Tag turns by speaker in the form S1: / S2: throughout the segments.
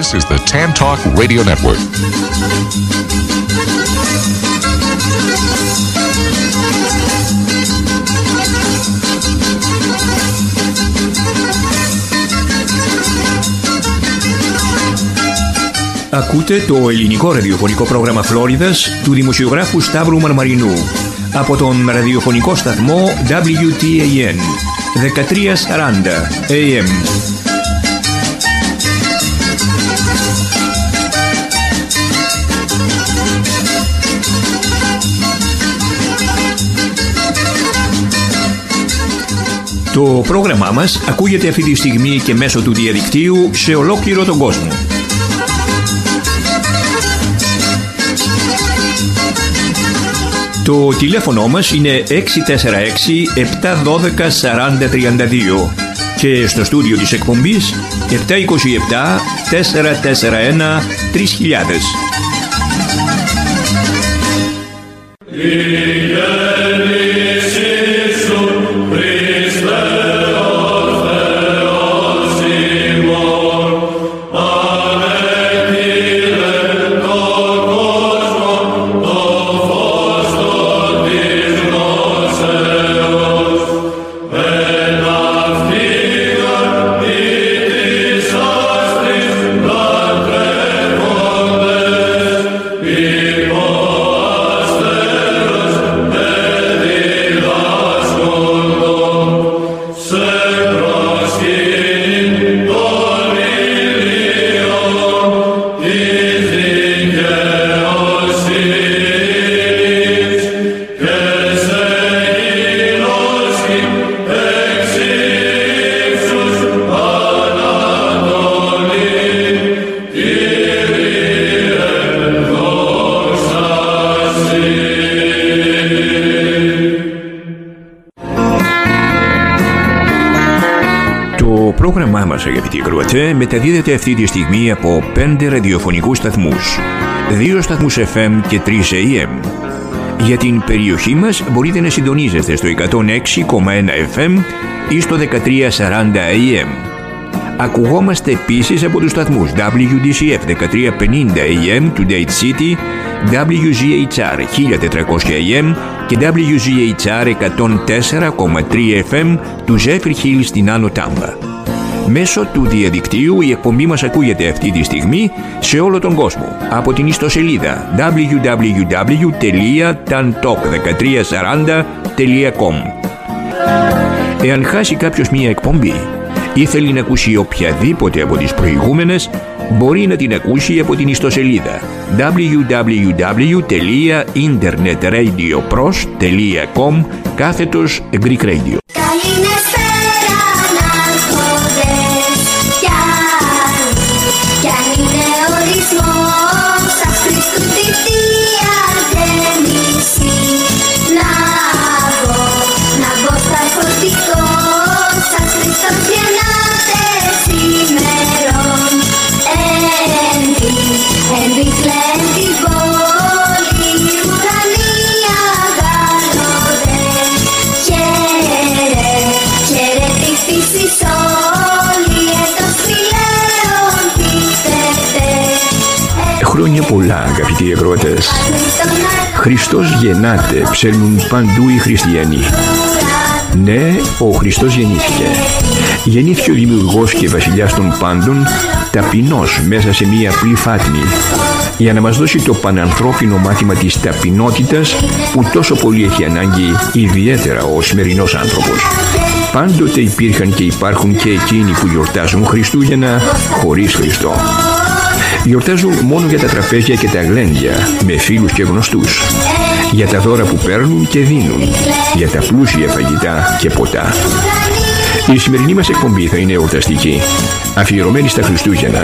S1: This is the Tan Talk Radio Network.
S2: Ακούτε το ελληνικό ραδιοφωνικό πρόγραμμα Φλόριδας του δημοσιογράφου Σταύρου Μαρμαρινού από τον ραδιοφωνικό σταθμό WTAN 1340 AM. Το πρόγραμμά μας ακούγεται αυτή τη στιγμή και μέσω του διαδικτύου σε ολόκληρο τον κόσμο. Το τηλέφωνο μας είναι 646-712-4032 και στο στούντιο της εκπομπής 727-441-3000. Το πρόγραμμά μας, αγαπητοί ακροατές, μεταδίδεται αυτή τη στιγμή από 5 ραδιοφωνικούς σταθμούς, 2 σταθμούς FM και 3 AM. Για την περιοχή μας μπορείτε να συντονίζεστε στο 106,1 FM ή στο 1340 AM. Ακουγόμαστε επίσης από τους σταθμούς WDCF 1350 AM του Date City, WGHR 1400 AM και WGHR 104,3 FM του Zephyr Hill στην Άνω Τάμπα. Μέσω του διαδικτύου η εκπομπή μας ακούγεται αυτή τη στιγμή σε όλο τον κόσμο από την ιστοσελίδα www.tantalk1340.com. Εάν χάσει κάποιος μία εκπομπή ή θέλει να ακούσει οποιαδήποτε από τις προηγούμενες, μπορεί να την ακούσει από την ιστοσελίδα www.internetradiopros.com/Greek Radio. Χρόνια πολλά, αγαπητοί ακροατές. Χριστός γεννάται, ψέλνουν παντού οι χριστιανοί. Ναι, ο Χριστός γεννήθηκε. Γεννήθηκε ο δημιουργός και βασιλιάς των πάντων, ταπεινός μέσα σε μία απλή φάτνη, για να μας δώσει το πανανθρώπινο μάθημα της ταπεινότητας που τόσο πολύ έχει ανάγκη, ιδιαίτερα ο σημερινός άνθρωπος. Πάντοτε υπήρχαν και υπάρχουν και εκείνοι που γιορτάζουν Χριστούγεννα χωρίς Χριστό. Γιορτάζουν μόνο για τα τραπέζια και τα γλέντια, με φίλους και γνωστούς, για τα δώρα που παίρνουν και δίνουν, για τα πλούσια φαγητά και ποτά. Η σημερινή μας εκπομπή θα είναι εορταστική, αφιερωμένη στα Χριστούγεννα.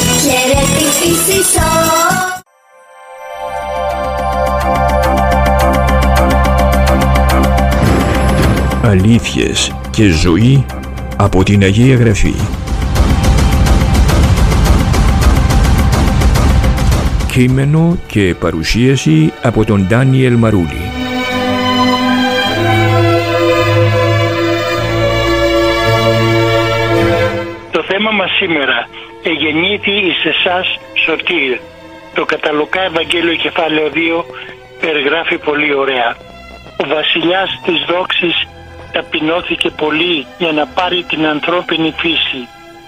S2: Αλήθειες και ζωή από την Αγία Γραφή. Κείμενο και παρουσίαση από τον Ντάνιελ Μαρούλη.
S3: Το θέμα μας σήμερα εγεννήθη εις εσάς σωτήρ. Το κατά Λουκά Ευαγγέλιο κεφάλαιο 2 περιγράφει πολύ ωραία. Ο βασιλιάς της δόξης ταπεινώθηκε πολύ για να πάρει την ανθρώπινη φύση.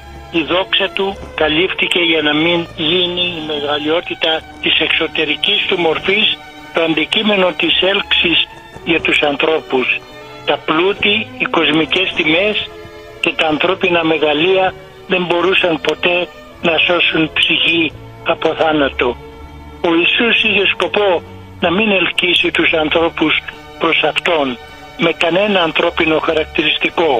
S3: Η δόξα του καλύφθηκε για να μην γίνει η μεγαλειότητα της εξωτερικής του μορφής το αντικείμενο της έλξης για τους ανθρώπους. Τα πλούτη, οι κοσμικές τιμές και τα ανθρώπινα μεγαλεία δεν μπορούσαν ποτέ να σώσουν ψυχή από θάνατο. Ο Ιησούς είχε σκοπό να μην ελκύσει τους ανθρώπους προς Αυτόν με κανένα ανθρώπινο χαρακτηριστικό.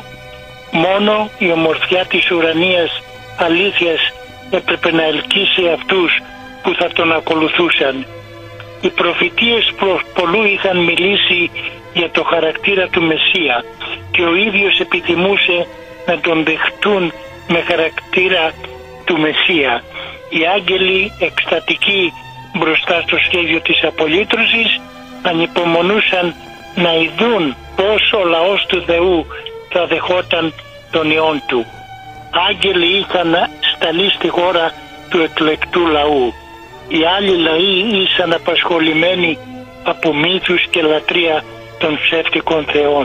S3: Μόνο η ομορφιά της ουρανίας αλήθειας έπρεπε να ελκύσει αυτούς που θα τον ακολουθούσαν. Οι προφητείες πολλού είχαν μιλήσει για το χαρακτήρα του Μεσσία και ο ίδιος επιθυμούσε να τον δεχτούν με χαρακτήρα του Μεσσία. Οι άγγελοι εκστατικοί μπροστά στο σχέδιο της απολύτρωσης ανυπομονούσαν να ειδούν πώς ο λαός του Θεού θα δεχόταν τον Υιόν του. Άγγελοι είχαν σταλεί στη χώρα του εκλεκτού λαού. Οι άλλοι λαοί ήσαν απασχολημένοι από μύθους και λατρεία των ψεύτικων θεών.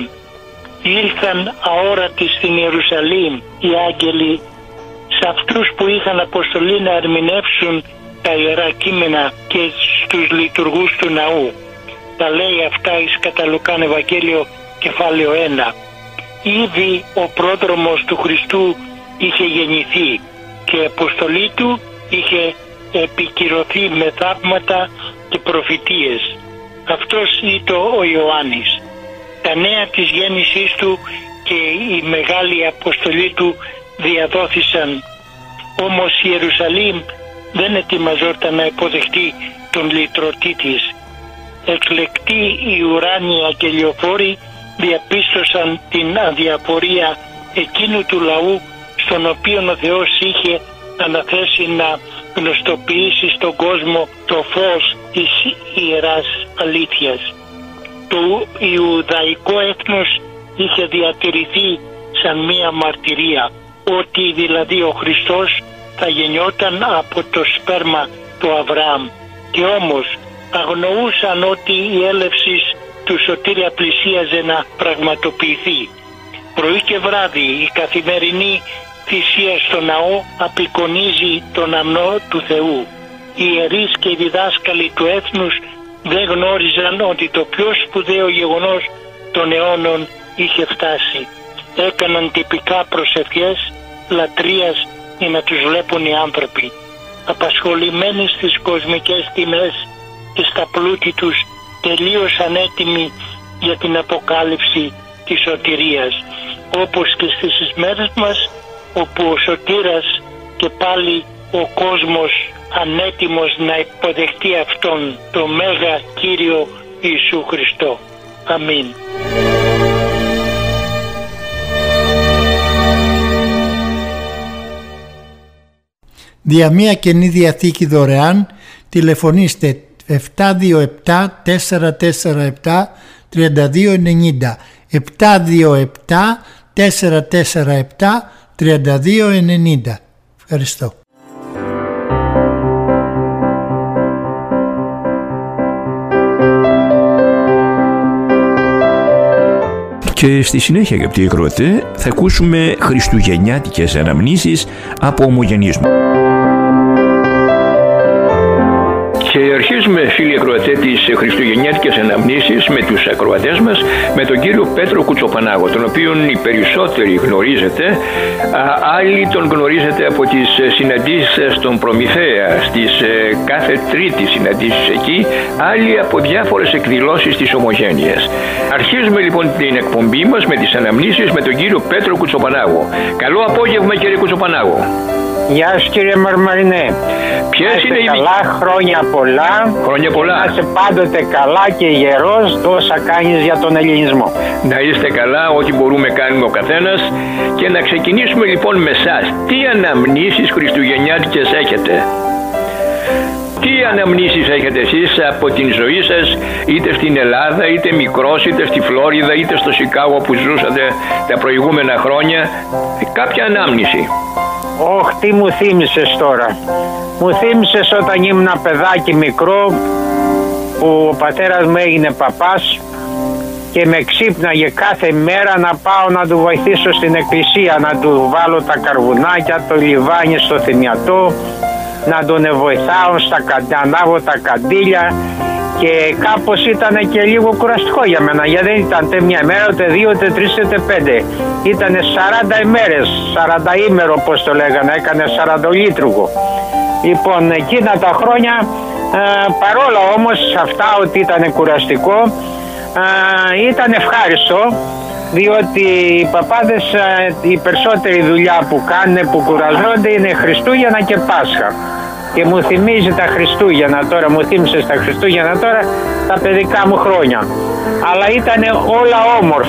S3: Ήλθαν αόρατοι στην Ιερουσαλήμ οι άγγελοι σε αυτούς που είχαν αποστολή να ερμηνεύσουν τα ιερά κείμενα και στους λειτουργούς του ναού. Τα λέει αυτά εις κατά Λουκάν Ευαγγέλιο κεφάλαιο 1. Ήδη ο πρόδρομος του Χριστού είχε γεννηθεί και η αποστολή του είχε επικυρωθεί με θαύματα και προφητείες. Αυτός ήταν ο Ιωάννης. Τα νέα της γέννησής του και η μεγάλη αποστολή του διαδόθησαν. Όμως η Ιερουσαλήμ δεν ετοιμαζόταν να υποδεχτεί τον λυτρωτή της. Εκλεκτοί οι ουράνιοι αγγελιοφόροι διαπίστωσαν την αδιαπορία εκείνου του λαού στον οποίο ο Θεός είχε αναθέσει να γνωστοποιήσει στον κόσμο το φως της ιεράς αλήθειας. Το Ιουδαϊκό έθνος είχε διατηρηθεί σαν μία μαρτυρία, ότι δηλαδή ο Χριστός θα γεννιόταν από το σπέρμα του Αβραάμ. Και όμως αγνοούσαν ότι η έλευση του σωτήρια πλησίαζε να πραγματοποιηθεί. Πρωί και βράδυ η καθημερινή θυσία στο ναό απεικονίζει τον αμνό του Θεού. Οι ιερείς και οι διδάσκαλοι του έθνους δεν γνώριζαν ότι το πιο σπουδαίο γεγονός των αιώνων είχε φτάσει. Έκαναν τυπικά προσευχές λατρείας για να τους βλέπουν οι άνθρωποι. Απασχολημένοι στις κοσμικές τιμές και στα πλούτη τους, τελείωσαν έτοιμοι για την αποκάλυψη της σωτηρίας. Όπως και στις μέρες μας, όπου ο σωτήρας και πάλι ο κόσμος ανέτοιμος να υποδεχτεί Αυτόν, το Μέγα Κύριο Ιησού Χριστό. Αμήν.
S4: Δια μία Καινή Διαθήκη δωρεάν τηλεφωνήστε 727-447-3290, 727-447-3290. Ευχαριστώ.
S2: Και στη συνέχεια, αγαπητοί ακροατές, θα ακούσουμε χριστουγεννιάτικες αναμνήσεις από ομογενείς μου. Και αρχίζουμε, φίλοι ακροατές, τις χριστουγεννιάτικες αναμνήσεις με τους ακροατές μας, με τον κύριο Πέτρο Κουτσοπανάγο, τον οποίον οι περισσότεροι γνωρίζετε, άλλοι τον γνωρίζετε από τις συναντήσεις στον Προμηθέα, στις κάθε τρίτη συναντήσεις εκεί, άλλοι από διάφορες εκδηλώσεις της Ομογένειας. Αρχίζουμε λοιπόν την εκπομπή μας με τις αναμνήσεις με τον κύριο Πέτρο Κουτσοπανάγο. Καλό απόγευμα, κύριε Κουτσοπανάγο.
S5: Γεια σου, κύριε Μαρμαρινέ.
S2: Ποιες είναι οι
S5: καλά, χρόνια πολλά.
S2: Χρόνια πολλά.
S5: Να είσαι πάντοτε καλά και γερός όσα κάνεις για τον ελληνισμό.
S2: Να είστε καλά, ό,τι μπορούμε κάνουμε ο καθένας. Και να ξεκινήσουμε λοιπόν με εσάς. Τι αναμνήσεις χριστουγεννιάτικες έχετε? Τι αναμνήσεις έχετε εσείς από την ζωή σας, είτε στην Ελλάδα, είτε μικρός, είτε στη Φλόριδα, είτε στο Σικάγο που ζούσατε τα προηγούμενα χρόνια? Κάποια ανάμνηση.
S5: Τι μου θύμισες τώρα. Μου θύμισες όταν ήμουν παιδάκι μικρό που ο πατέρας μου έγινε παπάς και με ξύπναγε κάθε μέρα να πάω να του βοηθήσω στην εκκλησία, να του βάλω τα καρβουνάκια, το λιβάνι στο θυμιατό, να τον βοηθάω, να ανάβω τα καντήλια, και κάπως ήταν και λίγο κουραστικό για μένα, γιατί δεν ήταν ούτε μια μέρα, ούτε δύο, ούτε τρεις, ούτε πέντε. Ήτανε 40 ημέρες, 40 ημέρο όπως το λέγανε, έκανε 40 λίτρουγο. Λοιπόν, εκείνα τα χρόνια, παρόλα όμως αυτά ότι ήταν κουραστικό, ήταν ευχάριστο, διότι οι παπάδες, η περισσότερη δουλειά που κάνουν, που κουραζόνται, είναι Χριστούγεννα και Πάσχα. Και μου θυμίζει τα Χριστούγεννα τώρα, μου θύμισε τα Χριστούγεννα τώρα τα παιδικά μου χρόνια. Αλλά ήταν όλα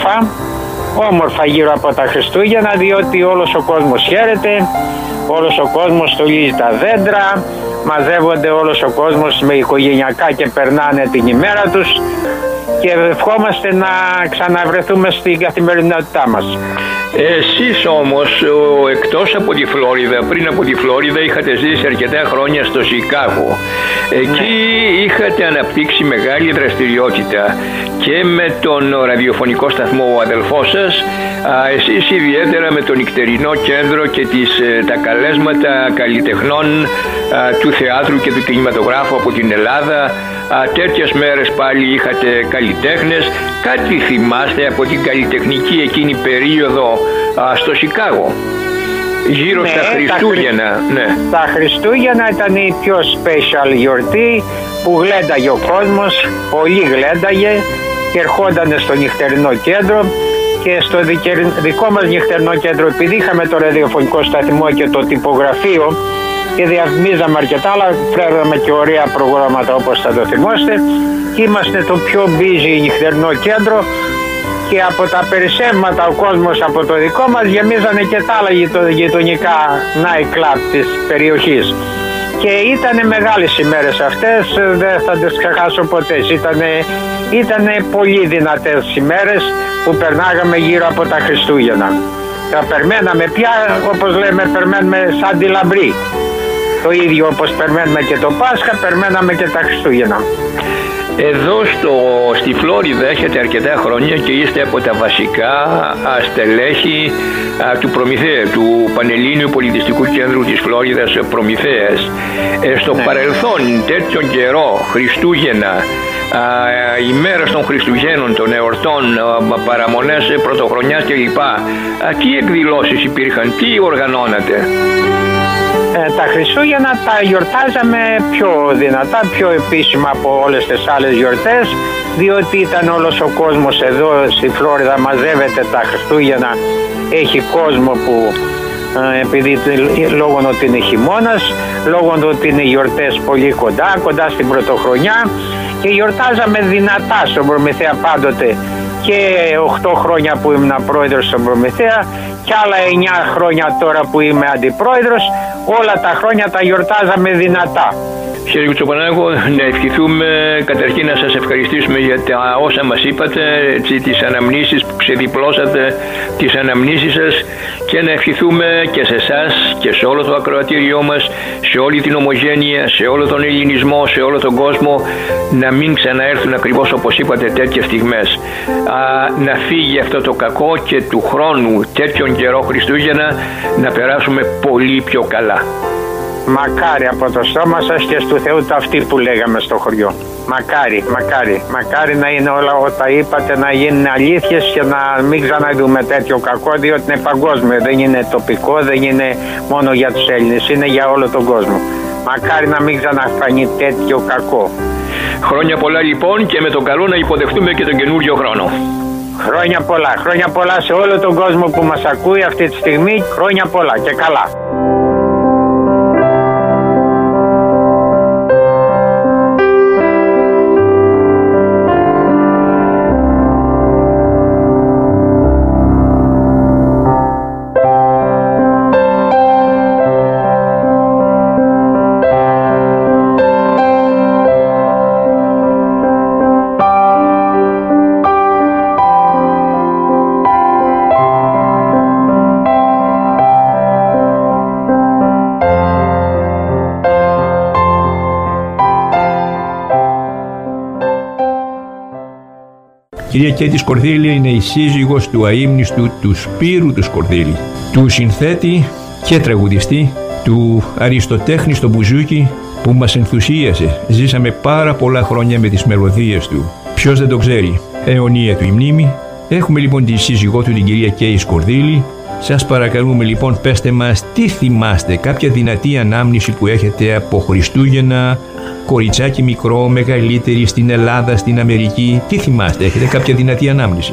S5: όμορφα γύρω από τα Χριστούγεννα, διότι όλος ο κόσμος χαίρεται, όλος ο κόσμος στολίζει τα δέντρα, μαζεύονται όλος ο κόσμος με οικογενειακά και περνάνε την ημέρα τους, και ευχόμαστε να ξαναβρεθούμε στην καθημερινότητά μας.
S2: Εσείς όμως, εκτός από τη Φλόριδα, πριν από τη Φλόριδα είχατε ζήσει αρκετά χρόνια στο Σικάγο. Εκεί είχατε αναπτύξει μεγάλη δραστηριότητα και με τον ραδιοφωνικό σταθμό ο αδελφός σας, εσείς ιδιαίτερα με το νυχτερινό κέντρο και τα καλέσματα καλλιτεχνών του θεάτρου και του κινηματογράφου από την Ελλάδα. Τέτοιες μέρες πάλι είχατε καλλιτέχνες. Κάτι θυμάστε από την καλλιτεχνική εκείνη περίοδο στο Σικάγο, γύρω στα Χριστούγεννα?
S5: Τα Χριστούγεννα ήταν η πιο special γιορτή που γλένταγε ο κόσμος, πολύ γλένταγε, και ερχόταν στο νυχτερινό κέντρο. Και στο δικό μας νυχτερινό κέντρο, επειδή είχαμε το ραδιοφωνικό σταθμό και το τυπογραφείο και διαφημίζαμε αρκετά, αλλά φέραμε και ωραία προγράμματα όπως θα το θυμόστε, και είμαστε το πιο busy νυχτερινό κέντρο, και από τα περισσεύματα ο κόσμος από το δικό μας γεμίζανε και τα άλλα γειτονικά night club της περιοχής. Και ήταν μεγάλες ημέρες αυτές, δεν θα τις ξεχάσω ποτέ. Ήτανε πολύ δυνατές ημέρες που περνάγαμε γύρω από τα Χριστούγεννα. Τα περιμέναμε πια, όπως λέμε, περιμένουμε σαν τη λαμπρή. Το ίδιο όπως περιμένουμε και το Πάσχα, περιμέναμε και τα Χριστούγεννα.
S2: Εδώ στη Φλόριδα έχετε αρκετά χρόνια και είστε από τα βασικά στελέχη του Προμηθέα, του Πανελλήνιου Πολιτιστικού Κέντρου της Φλόριδας Προμηθέας. Στο παρελθόν, τέτοιον καιρό, Χριστούγεννα, ημέρες των Χριστουγέννων, των εορτών, παραμονές πρωτοχρονιάς κλπ. Τι εκδηλώσεις υπήρχαν, τι οργανώνατε?
S5: Τα Χριστούγεννα τα γιορτάζαμε πιο δυνατά, πιο επίσημα από όλες τις άλλες γιορτές, διότι ήταν όλος ο κόσμος εδώ στη Φλόριδα, μαζεύεται τα Χριστούγεννα, έχει κόσμο που επειδή λόγω ότι είναι χειμώνας, λόγω ότι είναι γιορτές πολύ κοντά στην πρωτοχρονιά, και γιορτάζαμε δυνατά στον Προμηθέα πάντοτε, και 8 χρόνια που ήμουν πρόεδρος στον Προμηθέα και άλλα 9 χρόνια τώρα που είμαι αντιπρόεδρος, όλα τα χρόνια τα γιορτάζαμε δυνατά.
S2: Κύριε Κουτσοπανάκο, να ευχηθούμε καταρχήν να σας ευχαριστήσουμε για τα όσα μας είπατε, τις αναμνήσεις που ξεδιπλώσατε, τις αναμνήσεις σας, και να ευχηθούμε και σε εσάς και σε όλο το ακροατήριό μας, σε όλη την ομογένεια, σε όλο τον ελληνισμό, σε όλο τον κόσμο, να μην ξαναέρθουν ακριβώς όπως είπατε τέτοιες στιγμές. Να φύγει αυτό το κακό και του χρόνου τέτοιον καιρό Χριστούγεννα να περάσουμε πολύ πιο καλά.
S5: Μακάρι από το στόμα σας και στου Θεού ταυτή που λέγαμε στο χωριό. Μακάρι να είναι όλα ότα είπατε να γίνουν αλήθειες και να μην ξαναδούμε τέτοιο κακό, διότι είναι παγκόσμιο, δεν είναι τοπικό, δεν είναι μόνο για τους Έλληνες, είναι για όλο τον κόσμο. Μακάρι να μην ξαναφανεί τέτοιο κακό.
S2: Χρόνια πολλά λοιπόν, και με το καλό να υποδεχτούμε και τον καινούριο χρόνο.
S5: Χρόνια πολλά σε όλο τον κόσμο που μας ακούει αυτή τη στιγμή. Χρόνια πολλά και καλά.
S2: κυρία Κέτη Σκορδίλη είναι η σύζυγος του αείμνηστου του Σπύρου του Σκορδίλη, του συνθέτη και τραγουδιστή, του Αριστοτέχνη στο μπουζούκι που μας ενθουσίασε. Ζήσαμε πάρα πολλά χρόνια με τις μελωδίες του. Ποιος δεν το ξέρει. Αιωνία του η μνήμη. Έχουμε λοιπόν τη σύζυγό του, την κυρία Κέη Σκορδίλη. Σας παρακαλούμε λοιπόν, πέστε μας τι θυμάστε, κάποια δυνατή ανάμνηση που έχετε από Χριστούγεννα, κοριτσάκι μικρό, μεγαλύτερη, στην Ελλάδα, στην Αμερική. Τι θυμάστε, έχετε κάποια δυνατή ανάμνηση?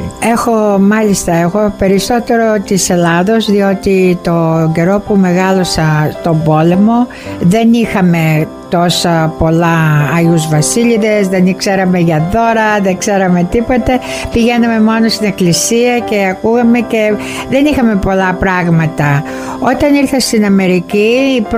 S6: Έχω περισσότερο της Ελλάδος, διότι το καιρό που μεγάλωσα τον πόλεμο δεν είχαμε τόσα πολλά Άγιους Βασίλειδες, δεν ξέραμε για δώρα, δεν ξέραμε τίποτε. Πηγαίναμε μόνο στην εκκλησία και ακούγαμε και δεν είχαμε πολλά πράγματα. Όταν ήρθα στην Αμερική,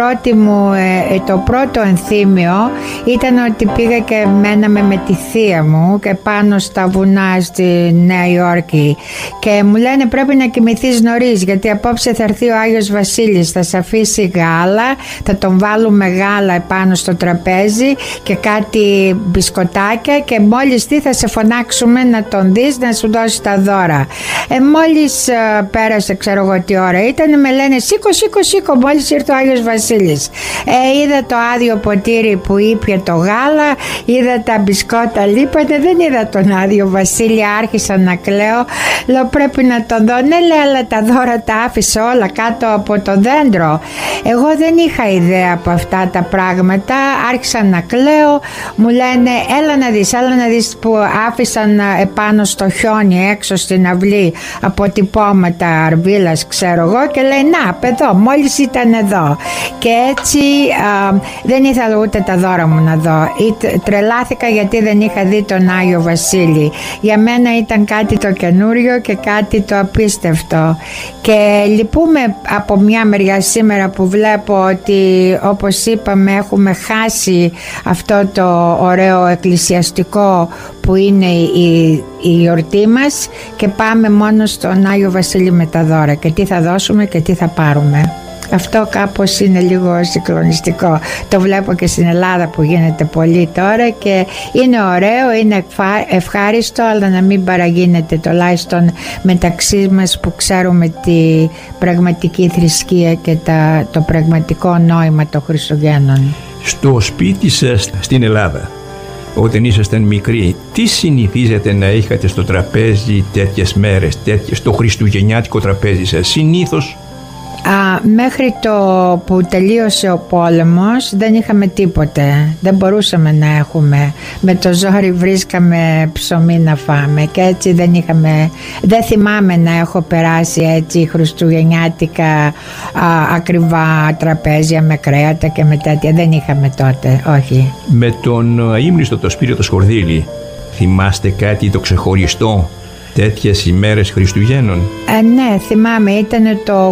S6: το πρώτο ενθύμιο ήταν ότι πήγα και μέναμε με τη θεία μου και πάνω στα βουνά στη Νέα Υόρκη και μου λένε πρέπει να κοιμηθείς νωρίς, γιατί απόψε θα έρθει ο Άγιος Βασίλης, θα σε αφήσει γάλα, θα τον βάλουμε γάλα επάνω στο τραπέζι και κάτι μπισκοτάκια και μόλις τι θα σε φωνάξουμε να τον δεις, να σου δώσει τα δώρα. Μόλις πέρασε, ξέρω εγώ τι ώρα ήταν, με λένε σήκω μόλις ήρθε ο Άγιος Βασίλης. Είδα το άδειο ποτήρι που ήπια το γάλα, είδα τα μπισκότα λείπανε, δεν είδα τον Άδειο Βασίλη. Άρχισα να κλαίω, λέω πρέπει να τον δω. Ναι, λέει, αλλά τα δώρα τα άφησε όλα κάτω από το δέντρο. Εγώ δεν είχα ιδέα από αυτά τα πράγματα. Άρχισα να κλαίω, μου λένε έλα να δεις που άφησαν επάνω στο χιόνι έξω στην αυλή αποτυπώματα αρβίλας, ξέρω εγώ, και λέει να παιδό, μόλις ήταν εδώ. Και έτσι δεν ήθελα ούτε τα δώρα μου να δω. Τρελάθηκα γιατί δεν είχα δει τον Άγιο Βασίλη. Για μένα ήταν κάτι το καινούριο και κάτι το απίστευτο. Και λυπούμε από μια μεριά σήμερα που βλέπω ότι, όπως είπαμε, έχουμε χάσει αυτό το ωραίο εκκλησιαστικό που είναι η γιορτή μας και πάμε μόνο στον Άγιο Βασίλη με τα δώρα και τι θα δώσουμε και τι θα πάρουμε. Αυτό κάπως είναι λίγο συγκλονιστικό. Το βλέπω και στην Ελλάδα που γίνεται πολύ τώρα και είναι ωραίο, είναι ευχάριστο, αλλά να μην παραγίνεται τουλάχιστον μεταξύ μας που ξέρουμε τη πραγματική θρησκεία και το πραγματικό νόημα των Χριστουγέννων. Στο σπίτι σας στην Ελλάδα, όταν ήσασταν μικροί, τι συνηθίζετε να είχατε στο τραπέζι τέτοιες μέρες, στο χριστουγεννιάτικο τραπέζι σας συνήθως? Μέχρι το που τελείωσε ο πόλεμος δεν είχαμε τίποτε, δεν μπορούσαμε να έχουμε, με το ζόρι βρίσκαμε ψωμί να φάμε και έτσι δεν θυμάμαι να έχω περάσει έτσι χριστουγεννιάτικα ακριβά τραπέζια με κρέατα και με τέτοια, δεν είχαμε τότε, όχι.
S2: Με τον αείμνηστο το Σπύριο το Σκορδίλη θυμάστε κάτι το ξεχωριστό τέτοιες ημέρες Χριστουγέννων?
S6: Ναι, θυμάμαι, ήταν το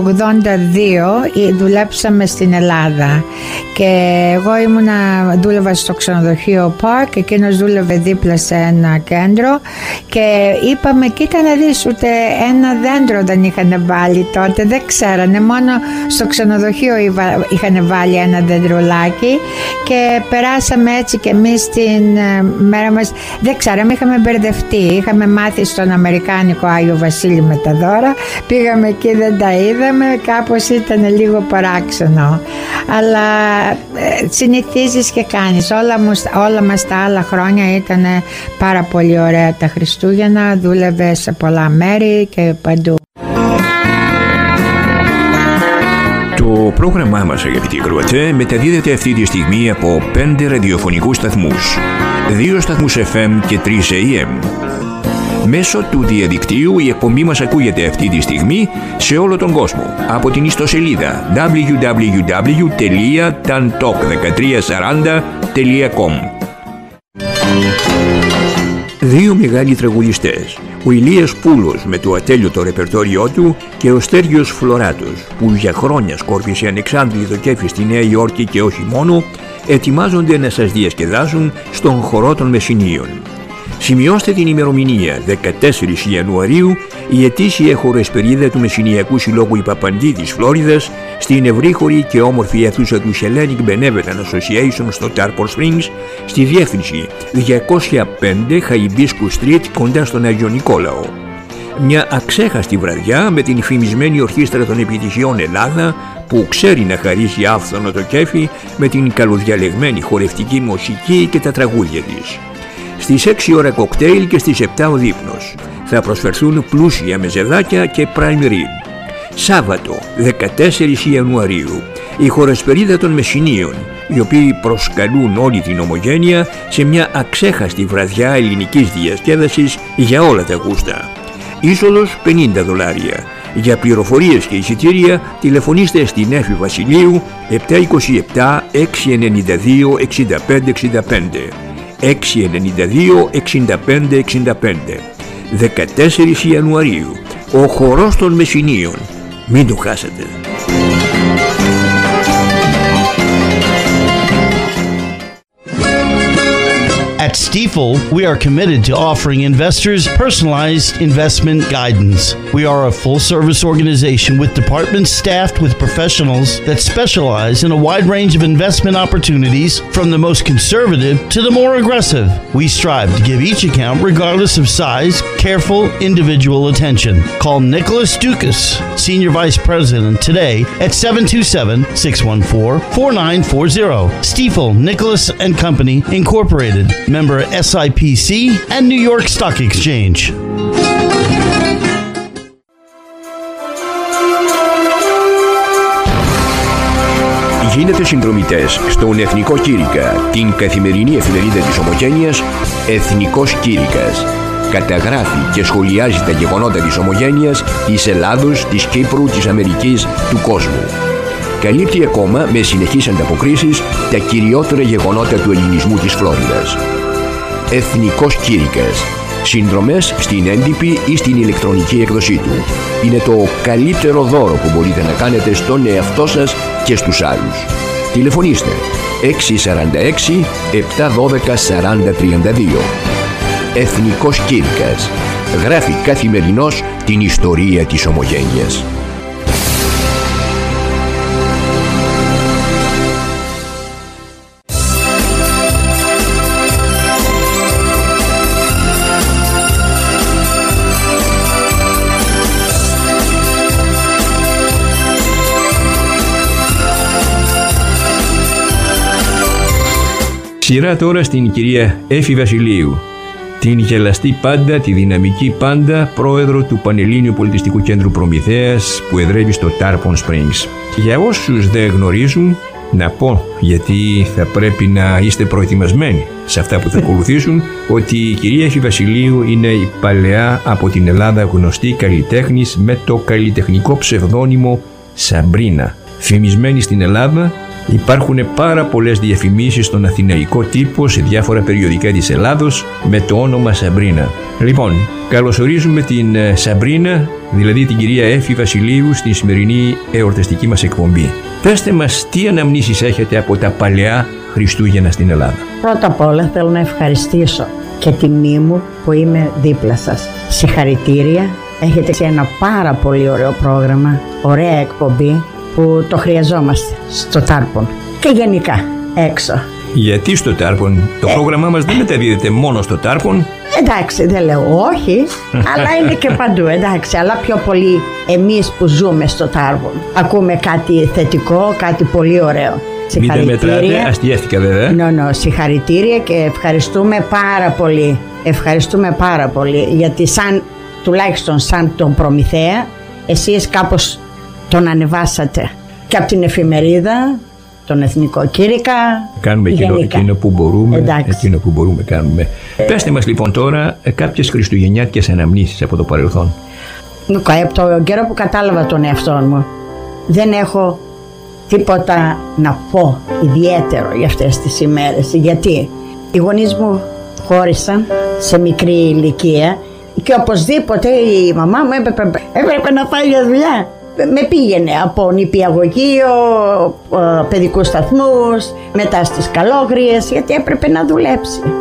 S6: 82, δουλέψαμε στην Ελλάδα και εγώ δούλευα στο ξενοδοχείο Park, εκείνος δούλευε δίπλα σε ένα κέντρο και είπαμε κοίτα να δεις, ούτε ένα δέντρο δεν είχαν βάλει τότε, δεν ξέρανε, μόνο στο ξενοδοχείο είχαν βάλει ένα δεντρολάκι και περάσαμε έτσι και εμείς την μέρα μας, δεν ξέραμε, είχαμε μπερδευτεί, είχαμε μάθει στον Αμερικάνικο Άγιο Βασίλη με τα δώρα, πήγαμε εκεί, δεν τα είδαμε, κάπως ήταν λίγο παράξενο, αλλά συνηθίζεις και κάνεις. Όλα μας τα άλλα χρόνια ήταν πάρα πολύ ωραία τα Χριστούγεννα, δούλευε σε πολλά μέρη και παντού.
S2: Το πρόγραμμά μας, αγαπητοί ακροατές, μεταδίδεται αυτή τη στιγμή από 5 ραδιοφωνικούς σταθμούς, 2 σταθμούς FM και 3 AM. Μέσω του διαδικτύου η εκπομπή μας ακούγεται αυτή τη στιγμή σε όλο τον κόσμο από την ιστοσελίδα www.tantalk1340.com. Δύο μεγάλοι τραγουδιστές, ο Ηλίας Πούλος με το ατέλειωτο ρεπερτόριό του και ο Στέργιος Φλωράτος, που για χρόνια σκόρπισε ανεξάντλητο κέφι στη Νέα Υόρκη και όχι μόνο, ετοιμάζονται να σας διασκεδάσουν στον χορό των Μεσσηνίων. Σημειώστε την ημερομηνία 14 Ιανουαρίου η ετήσια χορεσπερίδα του Μεσσηνιακού Συλλόγου Ιπαπαντή της Φλόριδας στην ευρύχωρη και όμορφη αίθουσα του Hellenic Benevolent Association στο Tarpon Springs, στη διεύθυνση 205 Hibiscus Street κοντά στον Άγιο Νικόλαο. Μια αξέχαστη βραδιά με την φημισμένη ορχήστρα των επιτυχιών Ελλάδα που ξέρει να χαρίσει άφθονο το κέφι με την καλοδιαλεγμένη χορευτική μουσική και τα τραγούδια της. Στις 6 ώρα κοκτέιλ και στις 7 ο δείπνος. Θα προσφερθούν πλούσια μεζεδάκια και prime rib. Σάββατο 14 Ιανουαρίου η χορεσπερίδα των Μεσσηνίων, οι οποίοι προσκαλούν όλη την ομογένεια σε μια αξέχαστη βραδιά ελληνικής διασκέδασης για όλα τα γούστα. Είσοδος $50. Για πληροφορίες και εισιτήρια τηλεφωνήστε στην Έφη Βασιλείου 727 692 6565 692 6565. 14 Ιανουαρίου, ο χορός των Μεσσηνίων. Μην το χάσετε.
S7: At Stifel, we are committed to offering investors personalized investment guidance. We are a full-service organization with departments staffed with professionals that specialize in a wide range of investment opportunities, from the most conservative to the more aggressive. We strive to give each account, regardless of size, careful individual attention. Call Nicholas Dukas, Senior Vice President, today at 727-614-4940. Stifel, Nicholas & Company, Incorporated. Member SIPC and New York Stock Exchange.
S2: Γίνετε συνδρομητές στον Εθνικό Κήρυκα, την καθημερινή εφημερίδα της Ομογένειας Εθνικός Κήρυκας. Καταγράφει και σχολιάζει τα γεγονότα της Ομογένειας, της Ελλάδος, της Κύπρου, της Αμερικής, του κόσμου. Καλύπτει ακόμα με συνεχείς ανταποκρίσεις τα κυριότερα γεγονότα του ελληνισμού της Φλόριδας. Εθνικός Κήρυκας. Συνδρομές στην έντυπη ή στην ηλεκτρονική έκδοσή του. Είναι το καλύτερο δώρο που μπορείτε να κάνετε στον εαυτό σας και στους άλλους. Τηλεφωνήστε 646 712 4032. Εθνικός Κήρυκας. Γράφει καθημερινώς την ιστορία της Ομογένειας. Σειρά τώρα στην κυρία Έφη Βασιλείου, την γελαστή πάντα, τη δυναμική πάντα πρόεδρο του Πανελλήνιου Πολιτιστικού Κέντρου Προμηθέας που εδρεύει στο Tarpon Springs. Για όσους δεν γνωρίζουν, να πω, γιατί θα πρέπει να είστε προετοιμασμένοι σε αυτά που θα ακολουθήσουν, ότι η κυρία Έφη Βασιλείου είναι η παλαιά από την Ελλάδα γνωστή καλλιτέχνης με το καλλιτεχνικό ψευδόνυμο Σαμπρίνα. Φημισμένη στην Ελλάδα, υπάρχουν πάρα πολλές διαφημίσεις στον αθηναϊκό τύπο σε διάφορα περιοδικά της Ελλάδος με το όνομα Σαμπρίνα. Λοιπόν, καλωσορίζουμε την Σαμπρίνα, δηλαδή την κυρία Έφη Βασιλείου, στην σημερινή εορταστική μας εκπομπή. Πέστε μας τι αναμνήσεις έχετε από τα παλαιά Χριστούγεννα στην Ελλάδα.
S8: Πρώτα απ' όλα θέλω να ευχαριστήσω και τιμή μου που είμαι δίπλα σας. Συγχαρητήρια, έχετε ένα πάρα πολύ ωραίο πρόγραμμα, ωραία εκπομπή που το χρειαζόμαστε στο Tarpon και γενικά έξω.
S2: Γιατί στο Tarpon? Το πρόγραμμά μας δεν μεταδίδεται μόνο στο Tarpon.
S8: Εντάξει, δεν λέω όχι, αλλά είναι και παντού, εντάξει, αλλά πιο πολύ εμείς που ζούμε στο Tarpon ακούμε κάτι θετικό, κάτι πολύ ωραίο.
S2: Μην τα μετράτε, αστιεύτηκα βέβαια.
S8: Συγχαρητήρια και ευχαριστούμε πάρα πολύ. Ευχαριστούμε πάρα πολύ, γιατί τουλάχιστον σαν τον Προμηθέα, εσείς κάπως τον ανεβάσατε και από την εφημερίδα, τον Εθνικό Κήρυκα.
S2: Κάνουμε εκείνο που μπορούμε. Εκείνο που μπορούμε κάνουμε. Πέστε μας λοιπόν τώρα κάποιες χριστουγεννιάτικες αναμνήσεις από το παρελθόν.
S8: Από το καιρό που κατάλαβα τον εαυτό μου, δεν έχω τίποτα να πω ιδιαίτερο για αυτές τις ημέρες. Γιατί οι γονείς μου χώρισαν σε μικρή ηλικία και οπωσδήποτε η μαμά μου έπρεπε να πάει για δουλειά. Με πήγαινε από νηπιαγωγείο, παιδικούς σταθμούς, μετά στις καλόγριες, γιατί έπρεπε να δουλέψει.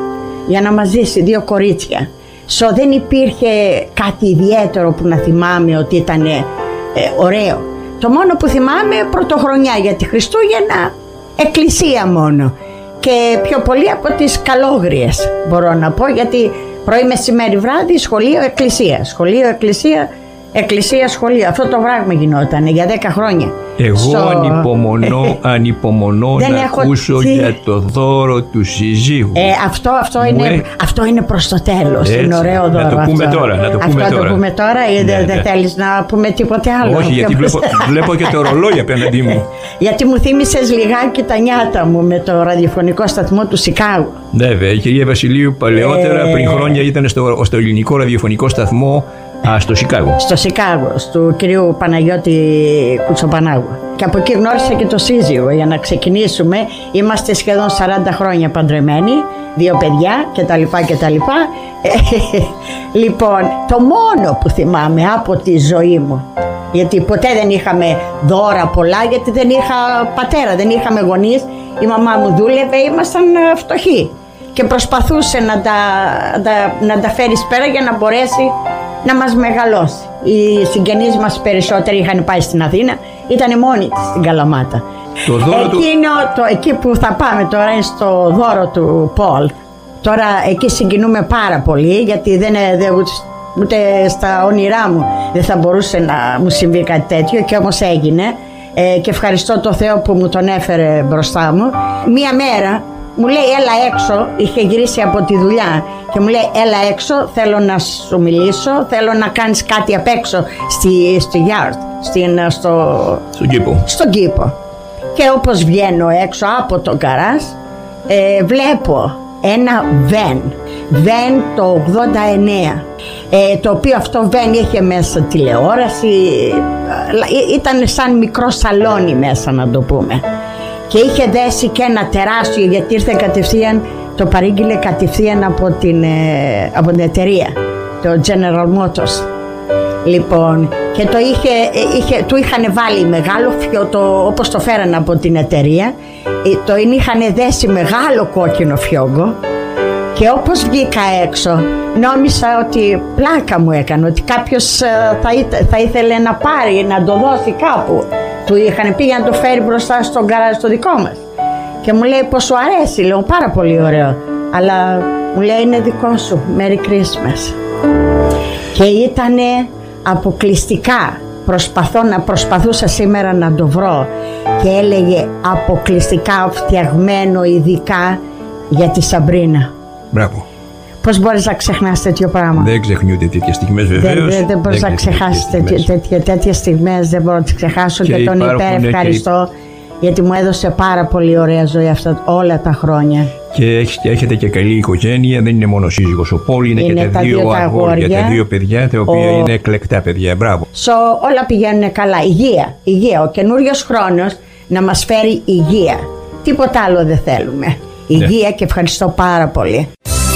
S8: για να μας ζήσει, 2 κορίτσια. Δεν υπήρχε κάτι ιδιαίτερο που να θυμάμαι ότι ήταν ωραίο. Το μόνο που θυμάμαι πρωτοχρονιά, γιατί Χριστούγεννα εκκλησία μόνο. Και πιο πολύ από τις καλόγριες μπορώ να πω, γιατί πρωί, μεσημέρι, βράδυ σχολείο, εκκλησία. Σχολείο, εκκλησία, εκκλησία, σχολείο. Αυτό το πράγμα γινόταν για 10 χρόνια.
S2: Εγώ ανυπομονώ να ακούσω για το δώρο του συζύγου.
S8: Αυτό είναι προς το τέλος. Είναι ωραίο δώρο.
S2: Να το πούμε τώρα.
S8: Να το πούμε τώρα ή δεν θέλεις να πούμε τίποτε άλλο?
S2: Όχι, γιατί βλέπω και το ρολόι απέναντί μου.
S8: Γιατί μου θύμισες λιγάκι τα νιάτα μου με το ραδιοφωνικό σταθμό του Σικάγου.
S2: Βέβαια, η κυρία Βασιλείου παλαιότερα, πριν χρόνια, ήταν στο ελληνικό ραδιοφωνικό σταθμό στο Σικάγο. Στο
S8: Σικάγο, του κυρίου Παναγιώτη Κουτσοπανάγου. Και από εκεί γνώρισα και το σύζυγο. Για να ξεκινήσουμε, είμαστε σχεδόν 40 χρόνια παντρεμένοι, 2 παιδιά κτλ. Λοιπόν, το μόνο που θυμάμαι από τη ζωή μου, γιατί ποτέ δεν είχαμε δώρα πολλά, γιατί δεν είχα πατέρα, δεν είχαμε γονείς. Η μαμά μου δούλευε, ήμασταν φτωχοί και προσπαθούσε να τα φέρει πέρα για να μπορέσει να μας μεγαλώσει. Οι συγγενείς μας περισσότεροι είχαν πάει στην Αθήνα, ήταν μόνοι της στην Καλαμάτα. Εκεί που θα πάμε τώρα είναι στο δώρο του Πολ. Τώρα εκεί συγκινούμε πάρα πολύ, γιατί ούτε στα όνειρά μου δεν θα μπορούσε να μου συμβεί κάτι τέτοιο, και όμως έγινε. Και ευχαριστώ το Θεό που μου τον έφερε μπροστά μου. Μία μέρα μου λέει έλα έξω, είχε γυρίσει από τη δουλειά και μου λέει έλα έξω, θέλω να σου μιλήσω, θέλω να κάνεις κάτι απ' έξω στη yard, στον κήπο. Και όπως βγαίνω έξω από το γκαράζ, βλέπω ένα βεν το 89, το οποίο αυτό βεν είχε μέσα τηλεόραση, ήταν σαν μικρό σαλόνι μέσα, να το πούμε, και είχε δέσει και ένα τεράστιο, γιατί ήρθε κατευθείαν, το παρήγγειλε κατευθείαν από την εταιρεία, το General Motors. Λοιπόν, και του είχαν βάλει μεγάλο φιόγκο, όπως το φέραν από την εταιρεία, το είχαν δέσει μεγάλο κόκκινο φιόγκο. Και όπως βγήκα έξω, νόμιζα ότι πλάκα μου έκανε, ότι κάποιος θα ήθελε να πάρει, να το δώσει κάπου. Του είχαν πει για να το φέρει μπροστά στον γκαράζ το δικό μας. Και μου λέει πως σου αρέσει, λέω πάρα πολύ ωραίο. Αλλά μου λέει είναι δικό σου, Merry Christmas. Και ήτανε αποκλειστικά, προσπαθούσα σήμερα να το βρω, και έλεγε αποκλειστικά φτιαγμένο ειδικά για τη Σαμπρίνα.
S2: Μπράβο.
S8: Πώς μπορείς να ξεχνάς τέτοιο πράγμα?
S2: Δεν ξεχνιούνται τέτοιες στιγμές, βεβαίως.
S8: Δεν μπορείς να ξεχάσεις τέτοιες στιγμές, δεν μπορώ να τις ξεχάσω, και τον ευχαριστώ γιατί μου έδωσε πάρα πολύ ωραία ζωή αυτά όλα τα χρόνια. Και
S2: έχετε και καλή οικογένεια, δεν είναι μόνο ο σύζυγος ο Πολ, είναι και τα 2 αγόρια, τα 2 παιδιά, τα οποία είναι εκλεκτά παιδιά. Μπράβο.
S8: Όλα πηγαίνουν καλά. Υγεία. Ο καινούριος χρόνος να μας φέρει υγεία. Τίποτα άλλο δεν θέλουμε. Υγεία, και ευχαριστώ πάρα πολύ.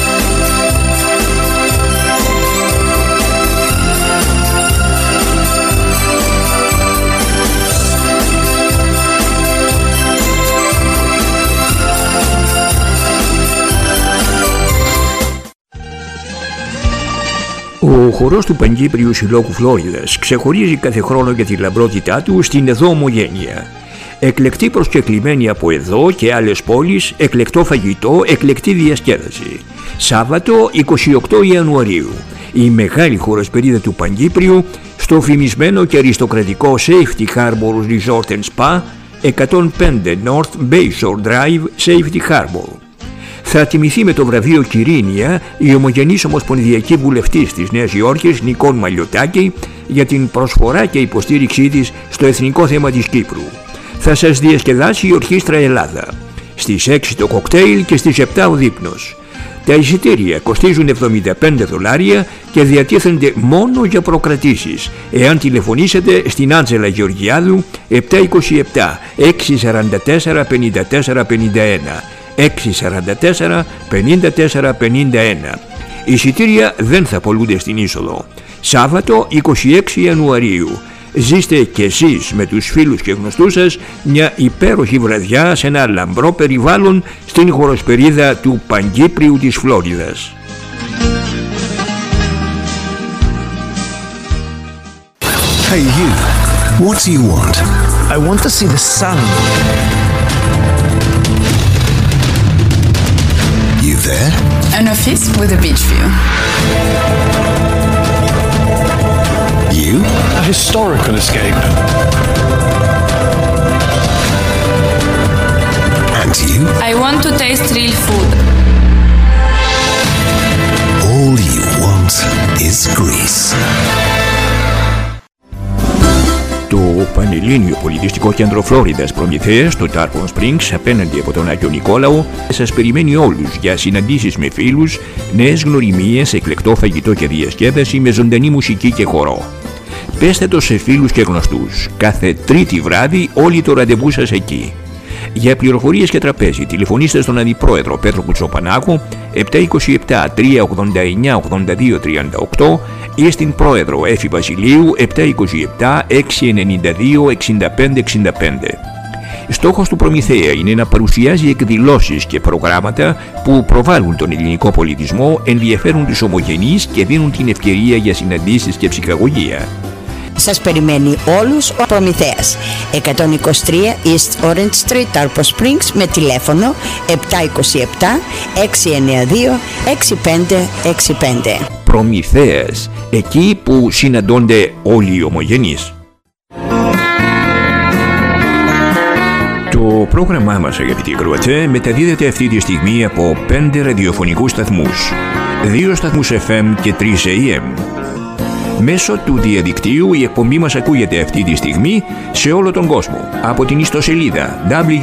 S2: Ο χορός του Παγκύπριου Συλλόγου Φλόριδας ξεχωρίζει κάθε χρόνο για τη λαμπρότητά του στην εδώ ομογένεια. Εκλεκτή προσκεκλημένη από εδώ και άλλες πόλεις, εκλεκτό φαγητό, εκλεκτή διασκέδαση. Σάββατο 28 Ιανουαρίου, η μεγάλη χωροσπερίδα του Παγκύπριου στο φημισμένο και αριστοκρατικό Safety Harbor Resort and Spa, 105 North Bayshore Drive, Safety Harbor. Θα τιμηθεί με το βραβείο Κυρίνια η ομογενής ομοσπονδιακή βουλευτής της Νέας Υόρκης Νικόλ Μαλιωτάκη για την προσφορά και υποστήριξή της στο εθνικό θέμα της Κύπρου. Θα σας διασκεδάσει η Ορχήστρα Ελλάδα. Στις 6 το κοκτέιλ και στις 7 ο δείπνος. Τα εισιτήρια κοστίζουν $75 και διατίθενται μόνο για προκρατήσεις, εάν τηλεφωνήσετε στην Άντζελα Γεωργιάδου 727 644 54 51. 644 54 51. Εισιτήρια δεν θα πωλούνται στην είσοδο. Σάββατο 26 Ιανουαρίου. Ζήστε κι εσείς με τους φίλους και γνωστούς σας μια υπέροχη βραδιά σε ένα λαμπρό περιβάλλον στην χωροσπερίδα του Παγκύπριου της Φλόριδας.
S9: Hey you, what do you want? I want to see the sun. You there?
S10: An office with a beach view.
S9: You? A historical escape. And you?
S10: I want to taste real food.
S9: All you want is Greece.
S2: Το Πανελλήνιο Πολιτιστικό Κέντρο Φλόριδας Προμηθέας στο Tarpon Springs απέναντι από τον Άγιο Νικόλαο σας περιμένει όλους για συναντήσεις με φίλους, νέες γνωριμίες, εκλεκτό φαγητό και διασκέδαση με ζωντανή μουσική και χορό. Πέστε το σε φίλους και γνωστούς. Κάθε Τρίτη βράδυ όλοι το ραντεβού σας εκεί. Για πληροφορίες και τραπέζι τηλεφωνήστε στον Αντιπρόεδρο Πέτρο Κουτσοπανάκο 727 389 8238 ή στην Πρόεδρο Έφη Βασιλείου 727 692 6565. Στόχος του Προμηθέα είναι να παρουσιάζει εκδηλώσεις και προγράμματα που προβάλλουν τον ελληνικό πολιτισμό, ενδιαφέρουν τους ομογενείς και δίνουν την ευκαιρία για συναντήσεις και ψυχαγωγία.
S11: Σας περιμένει όλους ο Προμηθέας. 123 East Orange Street, Tarpon Springs, με τηλέφωνο 727 692 6565.
S2: Προμηθέας, εκεί που συναντώνται όλοι οι ομογενείς. Το πρόγραμμά μας, αγαπητοί ακροατέ, μεταδίδεται αυτή τη στιγμή από 5 ραδιοφωνικούς σταθμούς, 2 σταθμούς FM και 3 AM. Μέσω του διαδικτύου η εκπομπή μας ακούγεται αυτή τη στιγμή σε όλο τον κόσμο από την ιστοσελίδα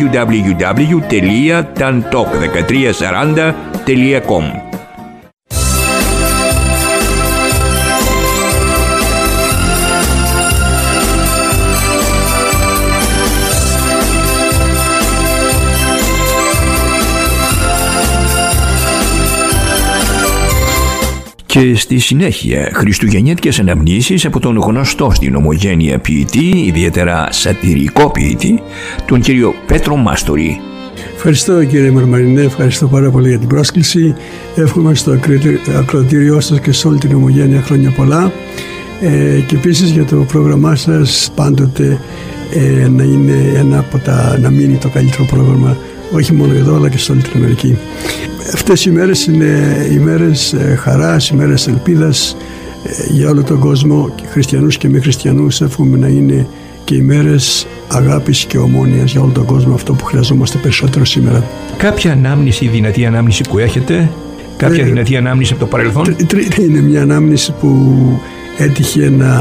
S2: www.tantalk1340.com. Και στη συνέχεια χριστουγεννιάτικες αναμνήσεις από τον γνωστό στην Ομογένεια ποιητή, ιδιαίτερα σατυρικό ποιητή, τον κύριο Πέτρο Μάστορη.
S12: Ευχαριστώ κύριε Μαρμαρινέ, ευχαριστώ πάρα πολύ για την πρόσκληση. Εύχομαι στο ακροατήριό σας και σε όλη την Ομογένεια χρόνια πολλά, και επίσης για το πρόγραμμά σας πάντοτε να είναι να μείνει το καλύτερο πρόγραμμα, όχι μόνο εδώ αλλά και σε όλη την Αμερική. Αυτές οι μέρες είναι ημέρες χαράς, ημέρες ελπίδας για όλο τον κόσμο, χριστιανούς και μη χριστιανούς. Εύχομαι να είναι και ημέρες αγάπης και ομόνοιας για όλο τον κόσμο, αυτό που χρειαζόμαστε περισσότερο σήμερα.
S2: Κάποια ανάμνηση, δυνατή ανάμνηση που έχετε, κάποια δυνατή ανάμνηση από το παρελθόν?
S12: Είναι μια ανάμνηση που έτυχε να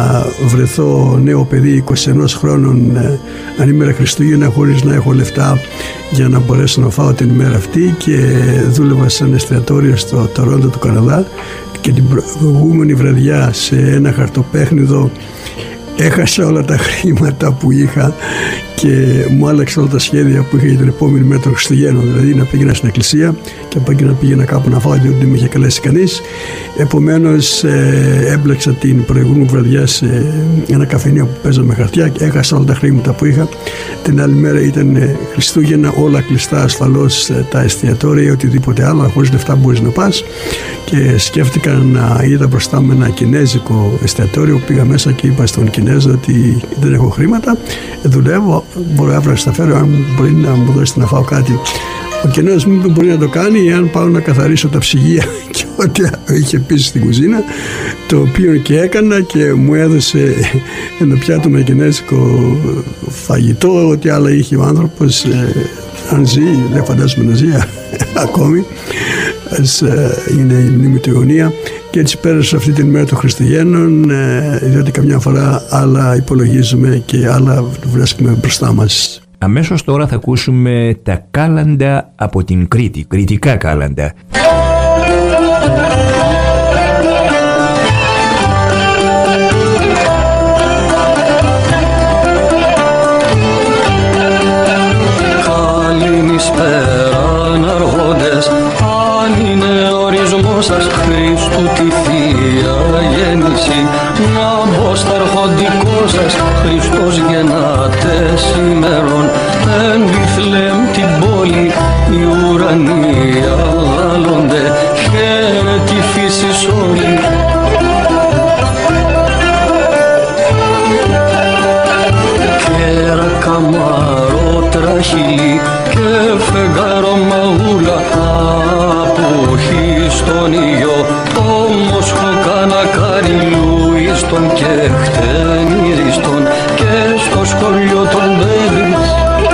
S12: βρεθώ νέο παιδί 21 χρόνων ανήμερα Χριστούγεννα, χωρίς να έχω λεφτά για να μπορέσω να φάω την ημέρα αυτή, και δούλευα σαν εστιατόριο στο Τορόντο του Καναδά, και την προηγούμενη βραδιά σε ένα χαρτοπέχνιδο έχασα όλα τα χρήματα που είχα και μου άλλαξε όλα τα σχέδια που είχα για την επόμενη μέρα των Χριστουγέννων. Δηλαδή να πήγαινα στην εκκλησία και από εκεί να πήγαινα κάπου να φάω, διότι δεν με είχε καλέσει κανείς. Επομένως έμπλεξα την προηγούμενη βραδιά σε ένα καφενείο που παίζαμε χαρτιά και έχασα όλα τα χρήματα που είχα. Την άλλη μέρα ήταν Χριστούγεννα, όλα κλειστά ασφαλώς τα εστιατόρια ή οτιδήποτε άλλο, χωρίς λεφτά μπορείς να πας. Και σκέφτηκα να είδα μπροστά με ένα κινέζικο εστιατόριο, πήγα μέσα και είπα στον Κινέζο ότι δεν έχω χρήματα, δουλεύω, μπορώ αύριο να στα φέρω, αν μπορεί να μου δώσετε να φάω κάτι. Ο Κινέζος μου είπε μπορεί να το κάνει εάν πάω να καθαρίσω τα ψυγεία και ό,τι είχε πίσω στην κουζίνα, το οποίο και έκανα, και μου έδωσε ένα πιάτο με κινέζικο φαγητό, ό,τι άλλα είχε ο άνθρωπος, αν ζει, δεν φαντάζομαι να ζει ακόμη, είναι η μνήμη του αιωνία. Και έτσι πέρασα αυτή την μέρα των Χριστουγέννων, διότι καμιά φορά άλλα υπολογίζουμε και άλλα βρίσκουμε μπροστά μας.
S2: Αμέσως τώρα θα ακούσουμε τα κάλαντα από την Κρήτη, κρητικά κάλαντα.
S13: Καληνυσπέραν αρχόντες, αν είναι ορισμό σας Χριστού τη Θεία Γέννηση, να μπω στα αρχοντικό σας Χριστός γεννάται σήμερον, εν Βιθλεέμ την πόλη οι ουρανοί αγάλλονται, χαίρε τη φύσης όλη. Κέρα καμαρό τραχυλί και φεγγάρο μαγούλα αποχή στον ήλιο, όμως χοκάνα καριλούιστον και χτενήριστον και στο σχολείο των μπέμπης.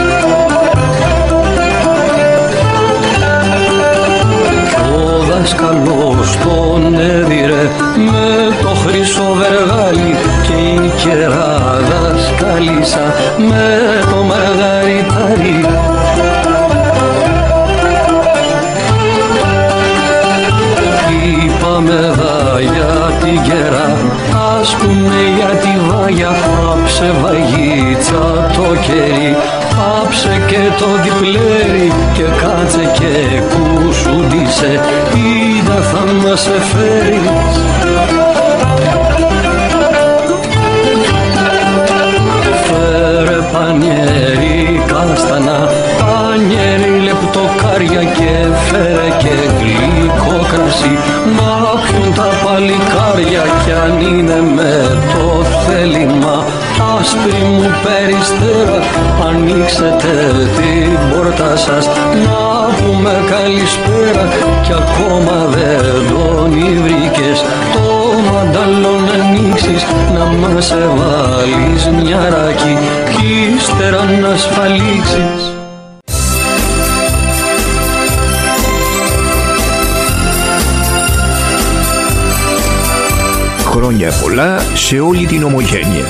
S13: Ο δάσκαλος τον έδιρε με το χρυσό βεργάλι και η κερά δασκάλισσα με το μαργαριτάρι. Είπαμε δα για την κερά, ας πούμε για τη βάγια, άψε βαγίτσα το κερί, άψε και το διπλέρι και κάτσε και κουσούντισε, είδα θα μας εφέρεις. Φέρε πανιέρι κάστανα, πανιέρι λεπτοκάρια και φέρε και γλυκό κρασί, μα πιούν τα παλικάρια κι αν είναι με το θέλημα. Άσπρη μου περιστέρα, ανοίξετε την πόρτα σας, να πούμε καλησπέρα κι ακόμα δεν τον βρήκες, το μανταλόν ανοίξεις να μας εβάλεις μια ράκη κι ύστερα να σφαλίξεις.
S2: Χρόνια πολλά σε όλη την ομογένεια.